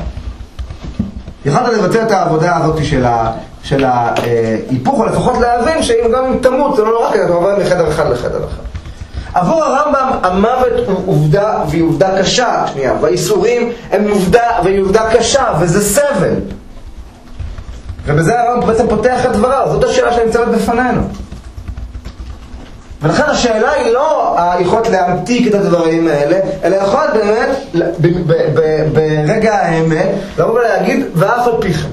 B: יכלת לבצע את העבודה הזאת של ההיפוך, או לפחות להבין שאם גם אם תמות, זה לא רק אתה עובר מחדר אחד לחדר אחד. עבור הרמב"ם המוות הוא עובדה, והיא עובדה קשה, והאיסורים הם עובדה קשה, וזה סבל. ובזה הרמב"ם בעצם פותח את דבריו, זאת השאלה שנמצאת בפנינו. ולכן השאלה היא לא היכולת להמתיק את הדברים האלה, אלא יכולת באמת, ברגע האמת, לבוא ולהגיד, ואף על פי כן.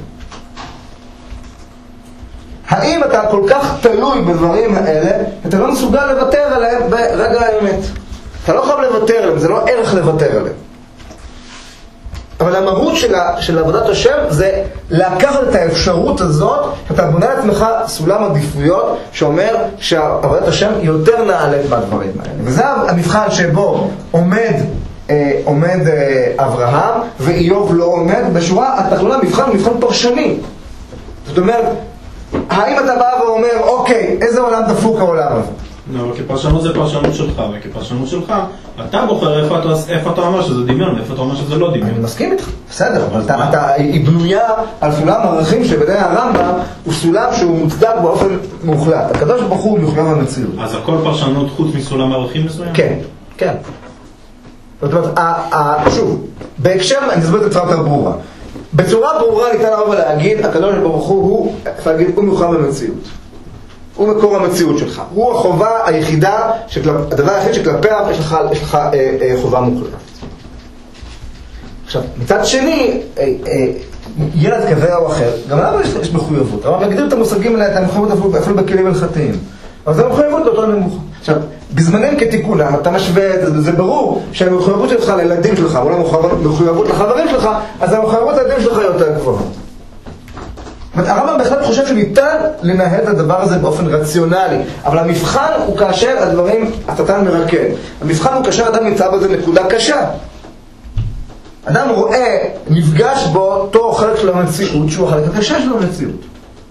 B: האם אתה כל כך תלוי בדברים האלה, אתה לא מסוגל לוותר עליהם ברגע האמת. אתה לא יכול לוותר עליהם, זה לא ערך לוותר עליהם. אבל המהות של עבודת השם זה לקחת את האפשרות הזאת, אתה בונה לעצמך סולם עדיפויות שאומר שעבודת השם יותר נעלית בדברים האלה. וזה המבחן שבו עומד אברהם ואיוב לא עומד בשורה התחתונה. מבחן הוא מבחן פרשני. זאת אומרת, האם אתה בא ואומר, אוקיי, איזה עולם דפוק העולם הזה?
C: לא, אבל כפרשנות זה פרשנות שלך, וכפרשנות שלך, אתה בוחר איפה אתה אומר שזה דמיון, ואיפה אתה אומר שזה לא דמיון.
B: אני מסכים איתך, בסדר, אבל היא בנויה על סולם ערכים שבדרך הרמב"ם הוא סולם שהוא מוצדק באופן מוחלט. הקדוש ברוך הוא מחויב המציאות.
C: אז הכל פרשנות חוץ מסולם ערכים מסוים? כן,
B: כן. זאת אומרת, שוב, בהקשר, אני אסביר את זה בצורה יותר ברורה. בצורה ברורה ניתן לבוא ולהגיד, הקדוש ברוך הוא מחויב המציאות. הוא מקור המציאות שלך. הוא החובה היחידה, הדבר היחיד שכלפיה יש לך חובה מוחלטת. עכשיו, מצד שני, ילד כזה או אחר, גם למה יש מחויבות? אבל נגדיר את המושגים האלה, את המחויבות אפילו בכלים הלכתיים. אבל זה מחויבות באותו נמוך. עכשיו, בזמנים כתיקונם, אתה משווה, זה ברור שהמחויבות שלך לילדים שלך, או המחויבות לחברים שלך, אז המחויבות לילדים שלך יותר גבוהה. הרמב"ם בהחלט חושב שניתן לנהל את הדבר הזה באופן רציונלי, אבל המבחן הוא כאשר הדברים, השטן מרקד. המבחן הוא כאשר אדם נמצא בזה נקודה קשה. אדם רואה, נפגש בו אותו חלק של המציאות, שהוא החלק הקשה של המציאות.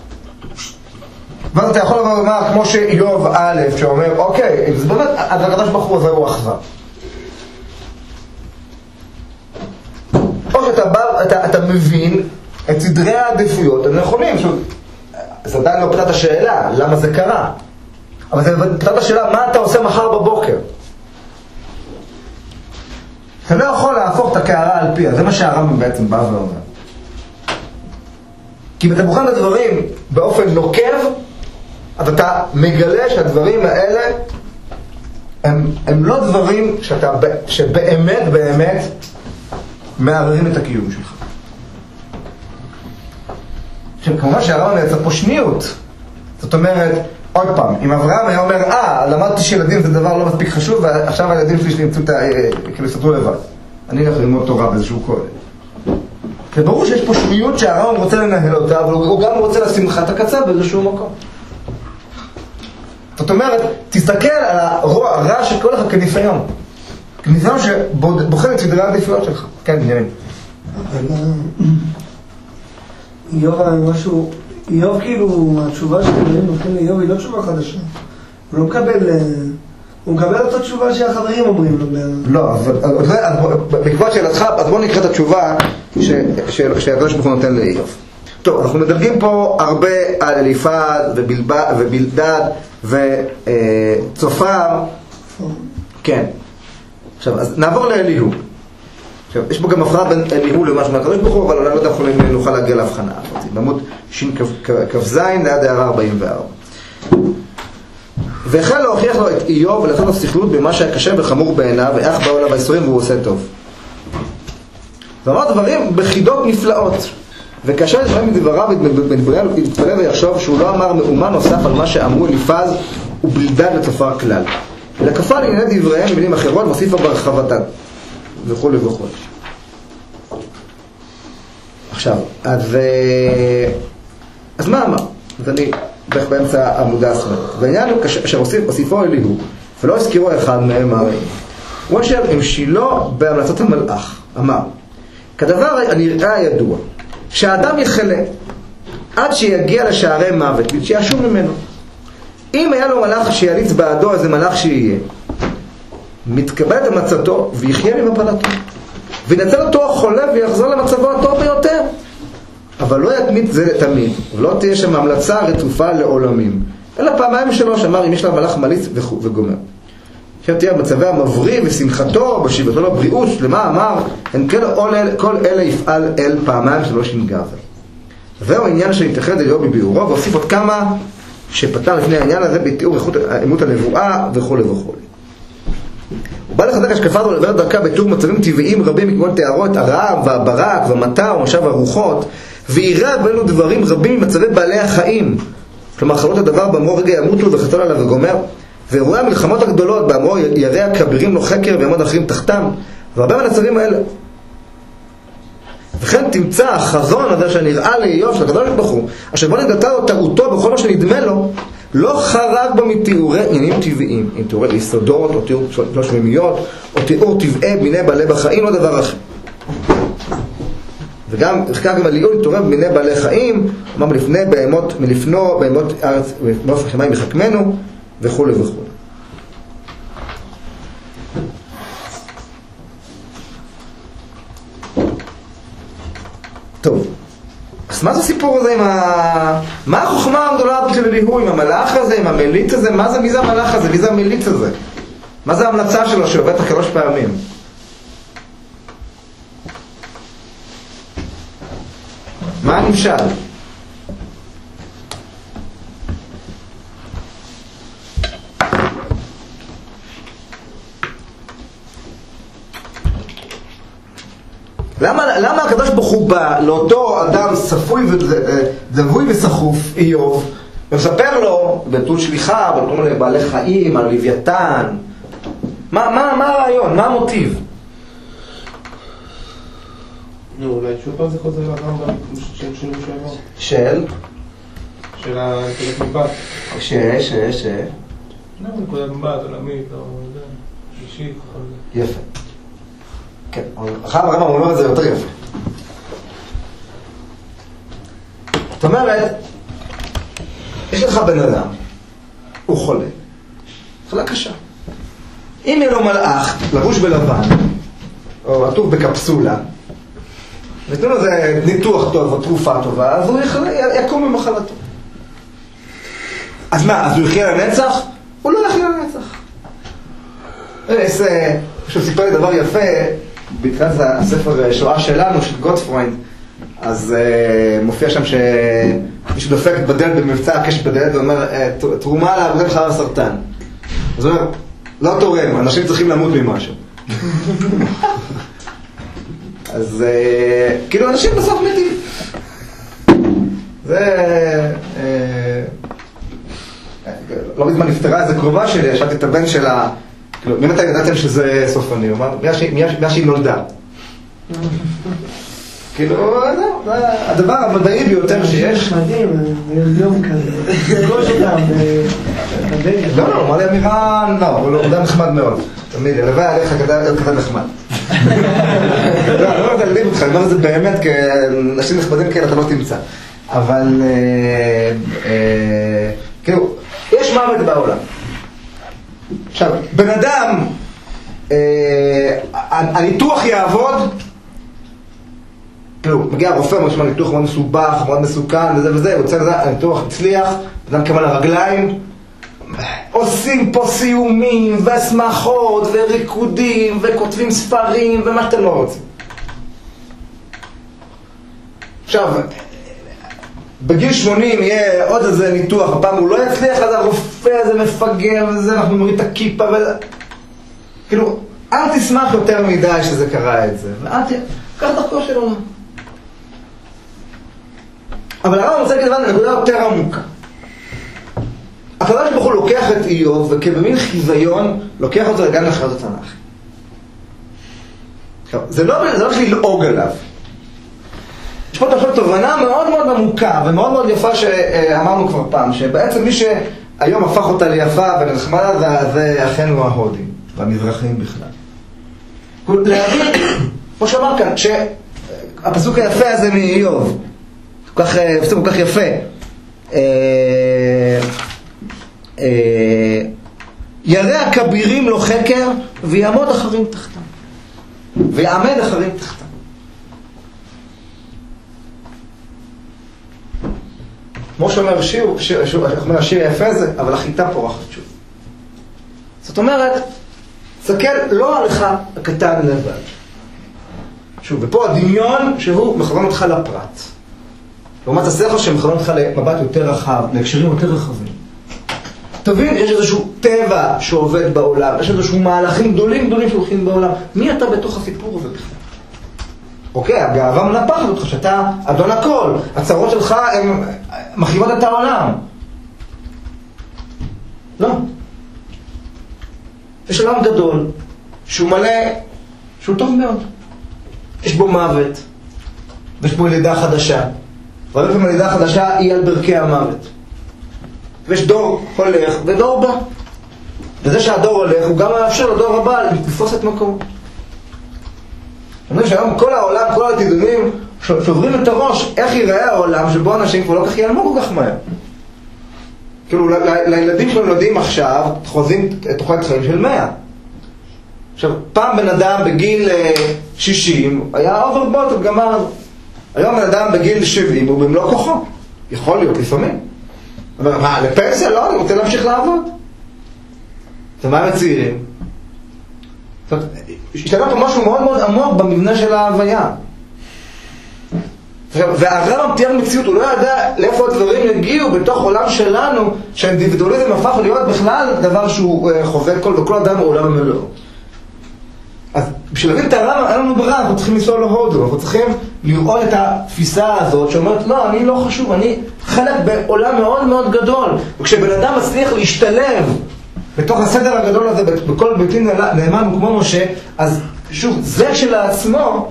B: ואז אתה יכול לומר, כמו שאיוב א' שאומר, אוקיי, זה באמת, הקדוש ברוך הוא הזה הוא אכזר. או שאתה מבין את סדרי העדיפויות, הם נכונים, זה עדיין לא פתת השאלה, למה זה קרה. אבל זה פתת השאלה, מה אתה עושה מחר בבוקר? אתה לא יכול להפוך את הקערה על פיה, זה מה שהרמב"ם בעצם בא ואומר. כי אם אתה בוחן את הדברים באופן נוקב, אז אתה מגלה שהדברים האלה הם לא דברים שבאמת באמת מערערים את הקיום שלך. כמובן שהרמב"ם מייצר פה שניות. זאת אומרת, עוד פעם, אם אברהם היה אומר, למדתי שילדים זה דבר לא מספיק חשוב, ועכשיו הילדים שלי נמצאו כאילו סתרו לבד. אני הולך ללמוד תורה באיזשהו כולל. וברור שיש פה שריות שהרמב"ם רוצה לנהל אותה, אבל הוא גם רוצה לשים לך את הקצה באיזשהו מקום. זאת אומרת, תסתכל על הרע שקורא לך כניסיון. כניסיון שבוחן את סדרי העדיפויות שלך. כן, בנימין.
A: אבל איוב כאילו, התשובה שכנראה נותן לאיוב היא לא תשובה חדשה. הוא לא מקבל... הוא מקבל אותה תשובה שהחברים אומרים לו.
B: לא, בעקבות שאלתך, אז בוא נקרא את התשובה שהקדוש ברוך הוא נותן לאיוב. טוב, אנחנו מדברים פה הרבה על אליפז ובלדד וצופר. כן. עכשיו, אז נעבור לאליהו. עכשיו, יש פה גם הפרעה בין אליהו למשהו מהקדוש ברוך הוא, אבל אני לא יודע אם נוכל להגיע להבחנה. בעמוד שכ"ז ליד הערה 44. והחל להוכיח לו את איוב ולתת לו שכלות במה שהיה קשה וחמור בעיניו, ואך באו אליו האיסורים והוא עושה טוב. ואמר דברים בחידות נפלאות. וכאשר ישמעים מדבריו יתפלא ויחשוב שהוא לא אמר מאומה נוסף על מה שאמרו אליפז ובלדד וצופר כלל. אלא כפה לענייני דבריהם במילים אחרות מוסיפה בהרחבתן וכו' וכו'. עכשיו, אז מה אמר? אז אני בערך באמצע עמודה השמאלית. והעניין הוא אשר הוסיפו אליהו ולא הזכירו אחד מהם הרי. הוא אשר המשילו בהמלצות המלאך. אמר, כדבר הנראה הידוע, שהאדם יחלה עד שיגיע לשערי מוות שישוב ממנו. אם היה לו מלאך שיליץ בעדו איזה מלאך שיהיה, מתקבל את מצתו ויחיה ממפלתו, וינצל אותו החולה ויחזור למצבו הטוב ביותר. אבל לא יתמיד זה תמיד, ולא תהיה שם המלצה רצופה לעולמים, אלא פעמיים שלוש. אמר אם יש לה מלאך מליץ וגומר. עכשיו תהיה במצבי המבריא ושמחתו בשיבתו לבריאות שלמה. אמר אין כן כל אלה יפעל אל פעמיים שלוש ינגב. זהו העניין שנתייחד אליהו בביאורו, והוסיף עוד כמה שפתר לפני העניין הזה בתיאור אימות הנבואה וכו' וכו'. הוא בא לחזק השקפתו ולעבר דרכה בתיאור מצבים טבעיים רבים כמו תיארו את הרעב והברק והמטר ומשב הרוחות, ויראה באלו דברים רבים ממצבי בעלי החיים, כלומר חלות הדבר באמרו רגע ימות לו וחתול עליו וגומר, ואירועי המלחמות הגדולות באמרו ירא הכבירים לו חקר ויעמוד אחרים תחתם, והרבה מהמצבים האלה. וכן תמצא החזון הזה שנראה לאיוב של הקדוש ברוך הוא, אשר בוא נדעתה לו טעותו בכל מה שנדמה לו, לא חרג בו מתיאורי עניינים טבעיים, עם תיאורי יסודות או תיאור שמימיות או תיאור טבעי ביני בעלי בחיים, לא דבר אחר. וגם כך גם אליהו תיאורי ביני בעלי חיים, אמר מלפני בהמות מלפנו בהמות ארץ ומלפני שמיים מחכמנו וכו' וכו'. טוב, אז מה זה הסיפור הזה עם מה החוכמה הגדולה של אליהו, עם המלאך הזה, עם המליץ הזה? מי זה המלאך הזה? מי זה המליץ הזה? מה זה ההמלצה שלו שעובד 3 פעמים? מה הנמשל? למה הקדוש ברוך הוא בא לאותו אדם ספוי ודבוי וסחוף, איוב, ומספר לו בתות שליחה, בתות לבעלי חיים, על לוויתן? מה הרעיון? מה המוטיב?
D: נו, אולי שוב פעם זה חוזר לרמב"ם של שעבר.
B: של
D: הנקודת מבט. לא, נקודת מבט, עולמית, או אישית, כל זה.
B: יפה. כן, אחר הרמב"ם אומר את זה יותר יפה. זאת אומרת, יש לך בן אדם, הוא חולה, חולה קשה. אם יהיה לו מלאך לבוש בלבן, או עטוף בקפסולה, ותנו לו זה ניתוח טוב או תרופה טובה, אז הוא יקום במחלתו. אז מה, אז הוא יחיה לנצח? הוא לא יחיה לנצח. מישהו סיפר לי דבר יפה, בתחילת הספר שואה שלנו, של גוטפרוינד, אז מופיע שם שמישהו דופק בדלת במבצע הקשת בדלת ואומר, תרומה לעבודת חלל הסרטן. אז הוא אומר, לא תורם, אנשים צריכים למות ממשהו. אז כאילו אנשים בסוף מתים. זה לא מזמן נפטרה איזה קרובה שלי, שאלתי את הבן שלה, ממתי ידעתם שזה סופני? הוא אמר, מאז שהיא נולדה. כאילו, זה הדבר המדעי ביותר שיש.
A: מדהים, יום כזה, לפגוש אותם בדרך.
B: לא, הוא אמר לי אמירה, לא, הוא אדם נחמד מאוד. תמיד, הלוואי עליך כזה נחמד. לא יודע להגיד אותך, אני אומר את זה באמת, כי אנשים נכבדים כאלה אתה לא תמצא. אבל, כאילו, יש מוות בעולם. עכשיו, בן אדם, הניתוח יעבוד, כאילו, מגיע הרופא, משמע ניתוח מאוד מסובך, מאוד מסוכן, וזה וזה, הוא יוצא לזה, הניתוח הצליח, אדם קם על הרגליים, עושים פה סיומים, ושמחות, וריקודים, וכותבים ספרים, ומה שאתם לא רוצים. עכשיו, בגיל 80 יהיה עוד איזה ניתוח, הפעם הוא לא יצליח, אז הרופא הזה מפגר וזה, אנחנו נוריד את הכיפה וזה. כאילו, אל תשמח יותר מדי שזה קרה את זה, ואל קח דרכו של עולם. אבל הרב רוצה להגיד לבן נקודה יותר עמוקה. הקדוש ברוך הוא לוקח את איוב, וכבמין חיזיון, לוקח אותו לגן לחיות התנ"ך. זה לא רק ללעוג עליו. יש פה תחשוב תובנה מאוד מאוד עמוקה ומאוד מאוד יפה שאמרנו כבר פעם, שבעצם מי שהיום הפך אותה ליפה ונחמדה זה אחינו ההודים והמזרחים בכלל. להבין, כמו שאמר כאן, שהפסוק היפה הזה מאיוב, פסוק כל כך יפה, ירא הכבירים לו חקר ויעמוד אחרים תחתם, ויעמד אחרים תחתם. כמו שאומר השיר יפה זה, אבל החיטה פורחת שוב. זאת אומרת, תסתכל לא עליך הקטן לבד. שוב, ופה הדמיון שהוא מכוון אותך לפרט. לעומת השכל שמכוון אותך למבט יותר רחב, להקשרים יותר רחבים. תבין, יש איזשהו טבע שעובד בעולם, יש איזשהו מהלכים גדולים שהולכים בעולם. מי אתה בתוך הסיפור הזה בכלל? אוקיי, הגאווה מנפחת אותך שאתה אדון הכל, הצרות שלך הן מחריבות את העולם. לא. יש עולם גדול, שהוא מלא, שהוא טוב מאוד. יש בו מוות, ויש בו לידה חדשה. והרבה פעמים הלידה החדשה היא על ברכי המוות. ויש דור הולך ודור בא. וזה שהדור הולך הוא גם מאפשר לדור הבא לתפוס את מקום. אומרים שהיום כל העולם, כל העתידונים שוברים את הראש איך ייראה העולם שבו אנשים כבר לא כך ייעלמו כל כך מהר. כאילו לילדים שלנו יודעים עכשיו חוזים את תוחלת חיים של 100. עכשיו פעם בן אדם בגיל 60 היה אוברבוט וגמר. היום בן אדם בגיל 70 הוא במלוא כוחו. יכול להיות לפעמים. אבל מה, לפנסיה? לא, אני רוצה להמשיך לעבוד. ומה הם הצעירים? זאת אומרת, השתנה פה משהו מאוד מאוד עמוק במבנה של ההוויה. והרב תיאר מציאות, הוא לא ידע לאיפה הדברים יגיעו בתוך עולם שלנו, שהאינדיבידואליזם הפך להיות בכלל דבר שהוא חווה וכל אדם הוא עולם מלוא. אז בשביל להבין את הרב, אין לנו ברירה, אנחנו צריכים לנסוע להודו, אנחנו צריכים לראות את התפיסה הזאת שאומרת, לא, אני לא חשוב, אני חלק בעולם מאוד מאוד גדול. וכשבן אדם מצליח להשתלב בתוך הסדר הגדול הזה, בכל ביתי נאמן כמו משה, אז שוב, זה שלעצמו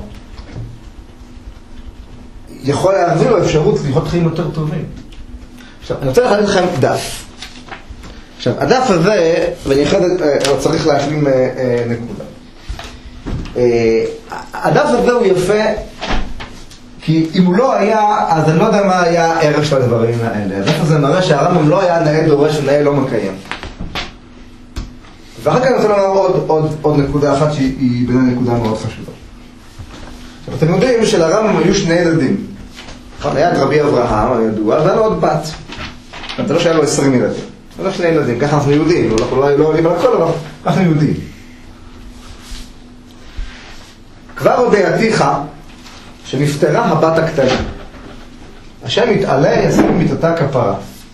B: יכול להביא לו אפשרות לחיות חיים יותר טובים. עכשיו, אני רוצה להגיד לכם דף. עכשיו, הדף הזה, ואני צריך להשלים נקודה. הדף הזה הוא יפה, כי אם הוא לא היה, אז אני לא יודע מה היה הערך של הדברים האלה. הדף הזה מראה שהרמב"ם לא היה נאה דורש ונאה לא מקיים. ואחר כך אני רוצה לומר עוד נקודה אחת שהיא בין הנקודה מאוד חשובה. אתם יודעים שלרמב"ם היו שני ילדים. היה את רבי אברהם הידוע, והיה לו עוד בת. זה לא שהיה לו 20 ילדים. זה לא שני ילדים, ככה אנחנו יהודים. אנחנו לא עולים על הכל, אבל אנחנו יהודים. כבר הודיעתיך שנפטרה הבת הקטנה. השם יתעלה ישים מיתתה כפרה.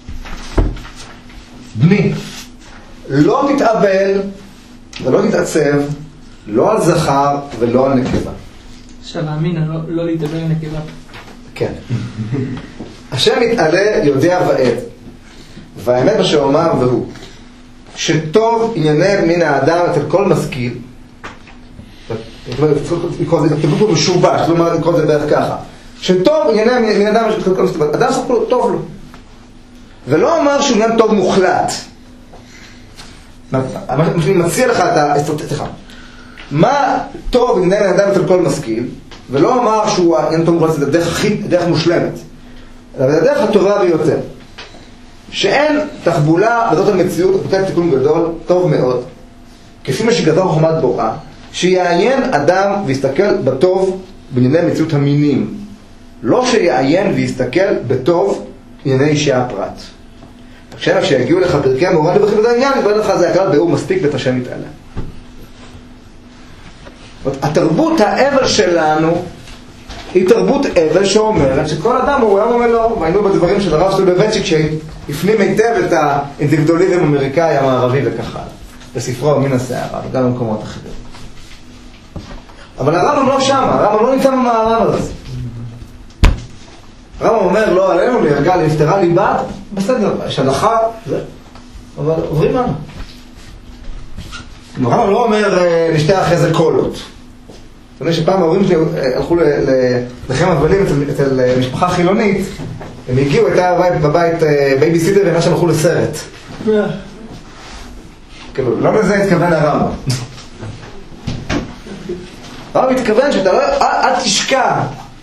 B: בני, לא תתאבל ולא תתעצב, לא על זכר ולא על נקבה.
E: עכשיו האמינה, לא להתאבל על נקבה.
B: כן. השם יתעלה יודע ועד, והאמת מה שאומר והוא, שטוב ינב מן האדם אצל כל משכיל, לקרוא את זה, תקראו פה משובש, כלומר לקרוא את זה בערך ככה. שטוב ענייני מן אדם של כל מסתבר, אדם סך הכל טוב לו. ולא אמר שהוא עניין טוב מוחלט. אני מציע לך את האסטרטגיה. מה טוב ענייני מן אדם של כל משכיל, ולא אמר שהוא עניין טוב מוחלט, זה דרך מושלמת. אבל זה הדרך הטובה ביותר. שאין תחבולה בזאת המציאות, כותב תיקון גדול, טוב מאוד, כפי מה שגזר חוכמת בוראה, שיעיין אדם ויסתכל בטוב בענייני מציאות המינים. לא שיעיין ויסתכל בטוב בענייני אישי הפרט. עכשיו, כשיגיעו לך פרקי המורה לבחים בזה העניין, יבוא לך זה הקראת באור מספיק ואת השם יתעלה. התרבות האבל שלנו היא תרבות אבל שאומרת שכל אדם הוא היה אומר לו, והיינו בדברים של הרב סולובייצ'יק שהפנים היטב את האינדיבידואליזם האמריקאי המערבי וכך הלאה, בספרו מן הסערה וגם במקומות אחרים. אבל הרב לא שם, הרב לא נמצא במערב הזה. הרב אומר לא עלינו, להרגע להפטרה ליבת, בסדר, יש הלכה, זה, אבל עוברים לנו. הרב לא אומר נשתה אחרי זה קולות. אתה יודע שפעם ההורים שלי הלכו לחם הבלים אצל משפחה חילונית, הם הגיעו, הייתה בבית בייביסיטר ומה שהם הלכו לסרט. לא לזה התכוון הרמב"ם. הרמב"ם מתכוון שאתה לא, אל תשקע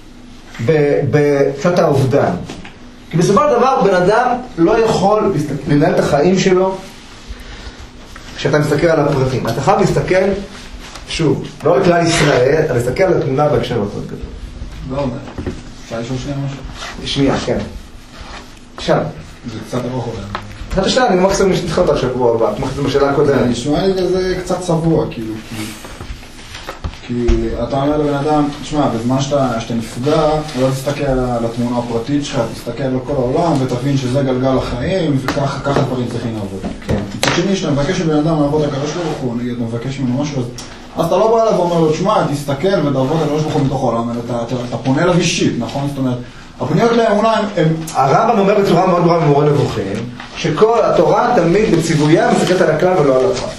B: בשעת האובדן. כי בסופו של דבר בן אדם לא יכול לנהל את החיים שלו כשאתה מסתכל על הפרטים. אתה חייב להסתכל שוב, לא על כלל ישראל, אבל להסתכל על התמונה בהקשר מאוד גדול.
F: לא אומר. אפשר לשאול שנייה משהו?
B: שנייה, כן. עכשיו.
F: זה קצת ארוך אולי.
B: אחת השאלה, אני מקסימום נשתתך אותה שבוע הבא, כמו חצי בשאלה הקודמת.
F: זה נשמע לי כזה קצת צבוע, כאילו. כי אתה אומר לבן אדם, תשמע, בזמן שאתה נפגע, לא תסתכל על התמונה הפרטית שלך, תסתכל על כל העולם ותבין שזה גלגל החיים, וככה דברים צריכים לעבוד. כן. מצד שני, שאתה מבקש לבן אדם לעבוד הקדוש ברוך הוא, נגיד, אתה מבקש ממנו משהו, אז אתה לא בא אליו ואומר לו, תשמע, תסתכל ותעבוד הקדוש ברוך הוא מתוך העולם, אתה פונה אליו אישית, נכון? זאת אומרת, הפניות לאמונה הם...
B: הרמב"ם אומר בצורה מאוד ברורה במורה נבוכים, שכל התורה תמיד בציוויה מסתכלת על הכלל ולא על הפרט.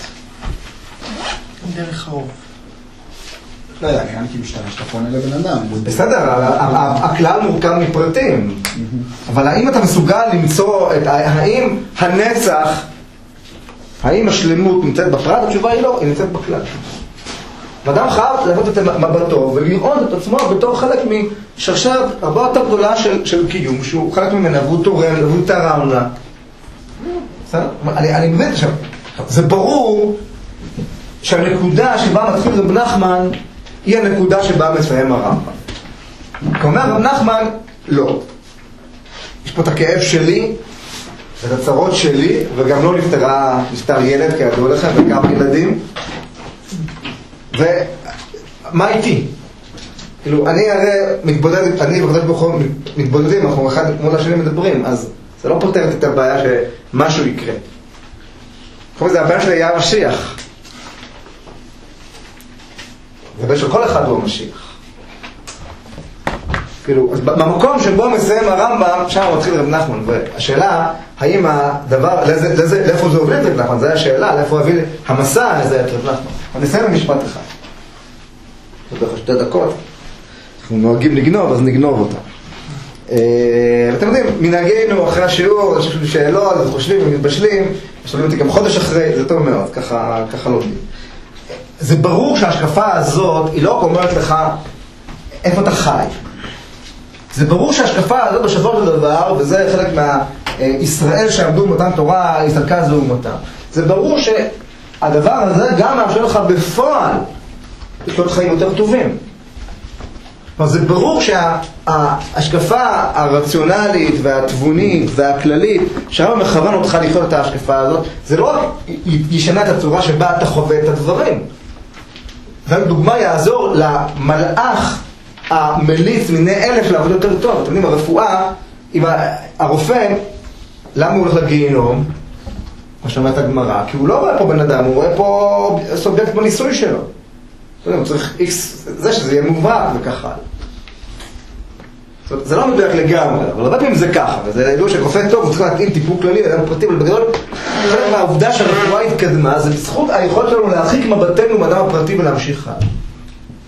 E: דרך הרוב.
F: לא יודע, נראה לי כאילו שאתה פונה לבן אדם.
B: בסדר, הכלל מורכב מפרטים. אבל האם אתה מסוגל למצוא, האם הנצח, האם השלמות נמצאת בפרט? התשובה היא לא, היא נמצאת בכלל. ואדם חייב לעבוד את מבטו ולראות את עצמו בתור חלק משרשרת הרבה יותר גדולה של קיום, שהוא חלק ממנה, והוא תורם, והוא תרם לה. בסדר? אני מבין עכשיו, זה ברור שהנקודה שבה מתחיל רב נחמן היא הנקודה שבה מסיים הרמב"ם. כלומר, רב נחמן, לא. יש פה את הכאב שלי, את הצרות שלי, וגם לא נפטר ילד, כידוע לכם, וכמה ילדים. ומה איתי? כאילו, אני הרי מתבודד, אני וקדוש ברוך הוא מתבודדים, אנחנו אחד מול השני מדברים, אז זה לא פותר את הבעיה שמשהו יקרה. כלומר, זה הבעיה של היה המשיח. זה בעיה של כל אחד הוא המשיח. כאילו, אז במקום שבו מסיים הרמב"ם, שם מתחיל רב נחמן, והשאלה, האם הדבר, לאיפה זה הוביל את רב נחמן? זו השאלה, לאיפה הוביל המסע הזה את רב נחמן. אני אסיים במשפט אחד. זה בערך 2 דקות. אנחנו נוהגים לגנוב, אז נגנוב אותה. אתם יודעים, מנהגנו אחרי השיעור, יש לי שאלות, אז חושבים ומתבשלים, שואלים אותי גם חודש אחרי, זה טוב מאוד, ככה לומדים. זה ברור שההשקפה הזאת, היא לא אומרת לך איפה אתה חי. זה ברור שההשקפה הזאת בסופו של דבר, וזה חלק מהישראל שעמדו במתן תורה, הסתלקה זו ומתה. זה ברור שהדבר הזה גם מאפשר לך בפועל לחיות חיים יותר טובים. אבל זה ברור שההשקפה הרציונלית והתבונית והכללית שהרב מכוון אותך לחיות את ההשקפה הזאת, זה לא רק ישנה את הצורה שבה אתה חווה את הדברים. והדוגמה יעזור למלאך המליץ מיני 1000 לעבוד יותר טוב. אתם יודעים, הרפואה, עם הרופא, למה הוא הולך לגיהינום? מה שאומרת הגמרא, כי הוא לא רואה פה בן אדם, הוא רואה פה סובייקט בניסוי שלו. הוא צריך איקס, זה שזה יהיה מובהק וככה. זה לא מדויק לגמרי, אבל הרבה פעמים זה ככה, וזה ידוע שרופא טוב, הוא צריך להתאים טיפול כללי, לאדם פרטי, אבל בגדול, חלק מהעובדה שהרפואה התקדמה, זה בזכות היכולת שלנו להרחיק מבטנו מאדם הפרטי ולהמשיך הלאה.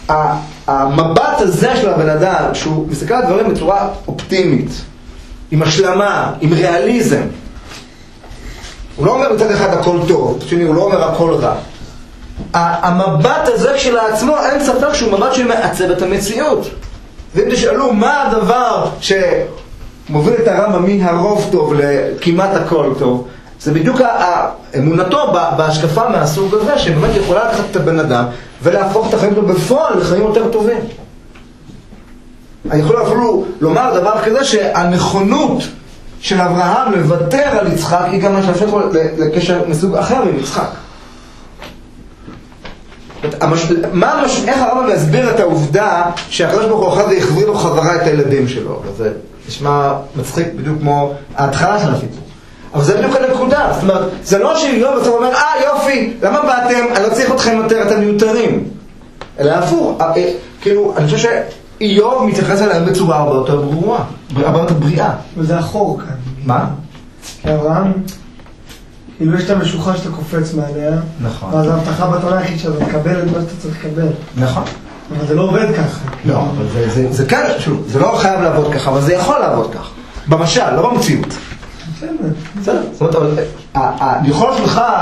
B: המבט הזה של הבן אדם, שהוא מסתכל על דברים בצורה אופטימית, עם השלמה, עם ריאליזם, הוא לא אומר מצד אחד הכל טוב, מצד שני הוא לא אומר הכל רע. המבט הזה כשלעצמו, אין ספק שהוא מבט שמעצב את המציאות. ואם תשאלו מה הדבר שמוביל את הרמב"ם מהרוב טוב לכמעט הכל טוב, זה בדיוק אמונתו בהשקפה מהסוג הזה, שבאמת יכולה לקחת את הבן אדם ולהפוך את החיים שלו בפועל לחיים יותר טובים. אני יכול אפילו לומר דבר כזה שהנכונות של אברהם לוותר על יצחק היא גם מה שאפשר לקשר מסוג אחר עם יצחק. איך הרמב"ם מסביר את העובדה שהקדוש ברוך הוא אחר והחזיר לו חזרה את הילדים שלו? זה נשמע מצחיק בדיוק כמו ההתחלה של הסיפור. אבל זה בדיוק הנקודה. זאת אומרת, זה לא שאיוב בסוף אומר, יופי, למה באתם? אני לא צריך אתכם יותר, אתם מיותרים. אלא הפוך. כאילו, אני חושב שאיוב מתייחס אליהם בצורה הרבה יותר ברורה, הרבה יותר בריאה.
A: וזה החור כאן.
B: מה?
A: כי אברהם, כאילו יש את המשוכה שאתה קופץ מעליה,
B: נכון.
A: ואז ההבטחה בתורה היחיד שאתה מקבל את מה שאתה צריך לקבל.
B: נכון.
A: אבל זה לא עובד ככה.
B: לא, אבל זה כאן, שוב, זה לא חייב לעבוד ככה, אבל זה יכול לעבוד ככה. במשל, לא במציאות. בסדר. זאת אומרת, היכולת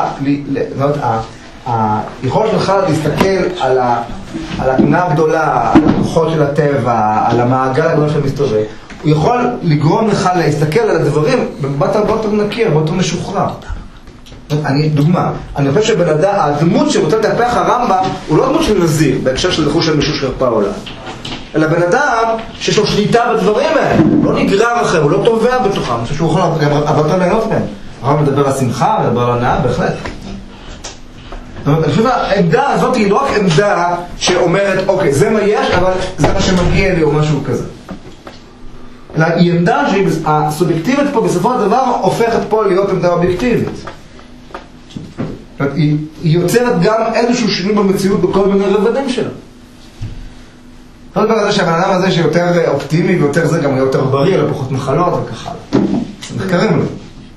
B: שלך להסתכל על התמונה הגדולה, על הכוחות של הטבע, על המעגל הגדול של מסתובב, הוא יכול לגרום לך להסתכל על הדברים במבט הרבה יותר נקי, הרבה יותר משוחרר. דוגמה, אני חושב שבן אדם, הדמות שרוצה לטפח הרמב"ם הוא לא דמות של נזיר, בהקשר של לחוש של מישהו שרפה עולם, אלא בן אדם שיש לו שליטה בדברים האלה, לא נגרר אחר, הוא לא טובע בתוכם, אני חושב שהוא יכול גם הרבה ליהנות מהם. הרמב"ם מדבר על שמחה, מדבר על הנאה, בהחלט. אני חושב שהעמדה הזאת היא לא רק עמדה שאומרת, אוקיי, זה מה יש, אבל זה מה שמגיע לי או משהו כזה. אלא היא עמדה שהסובייקטיבית פה בסופו של דבר הופכת פה להיות עמדה אובייקטיבית. היא יוצרת גם איזשהו שינוי במציאות בכל מיני רבדים שלה. לא דבר הזה שהבן אדם הזה שיותר אופטימי ויותר זה גם יותר בריא, אלא פחות מחלות וכך הלאה. מחקרים לו.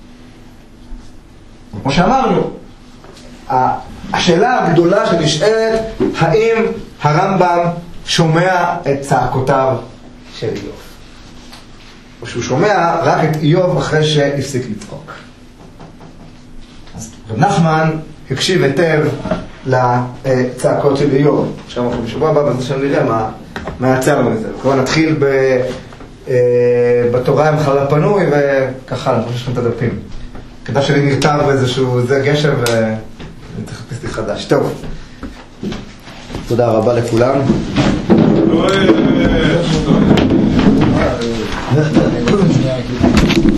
B: כמו שאמרנו, השאלה הגדולה שנשאלת, האם הרמב"ם שומע את צעקותיו של איוב? או שהוא שומע רק את איוב אחרי שהפסיק לצעוק. אז רב נחמן הקשיב היטב לצעקות של איוב. עכשיו אנחנו בשבוע הבא, אז עכשיו נראה מה יצא לנו מזה. כבר נתחיל בתורה עם חלל פנוי וככה, אני חושב לכם את הדפים. כדאי שלי נרתר באיזשהו גשר ותחפש לי חדש. טוב. תודה רבה לכולם.
F: לא,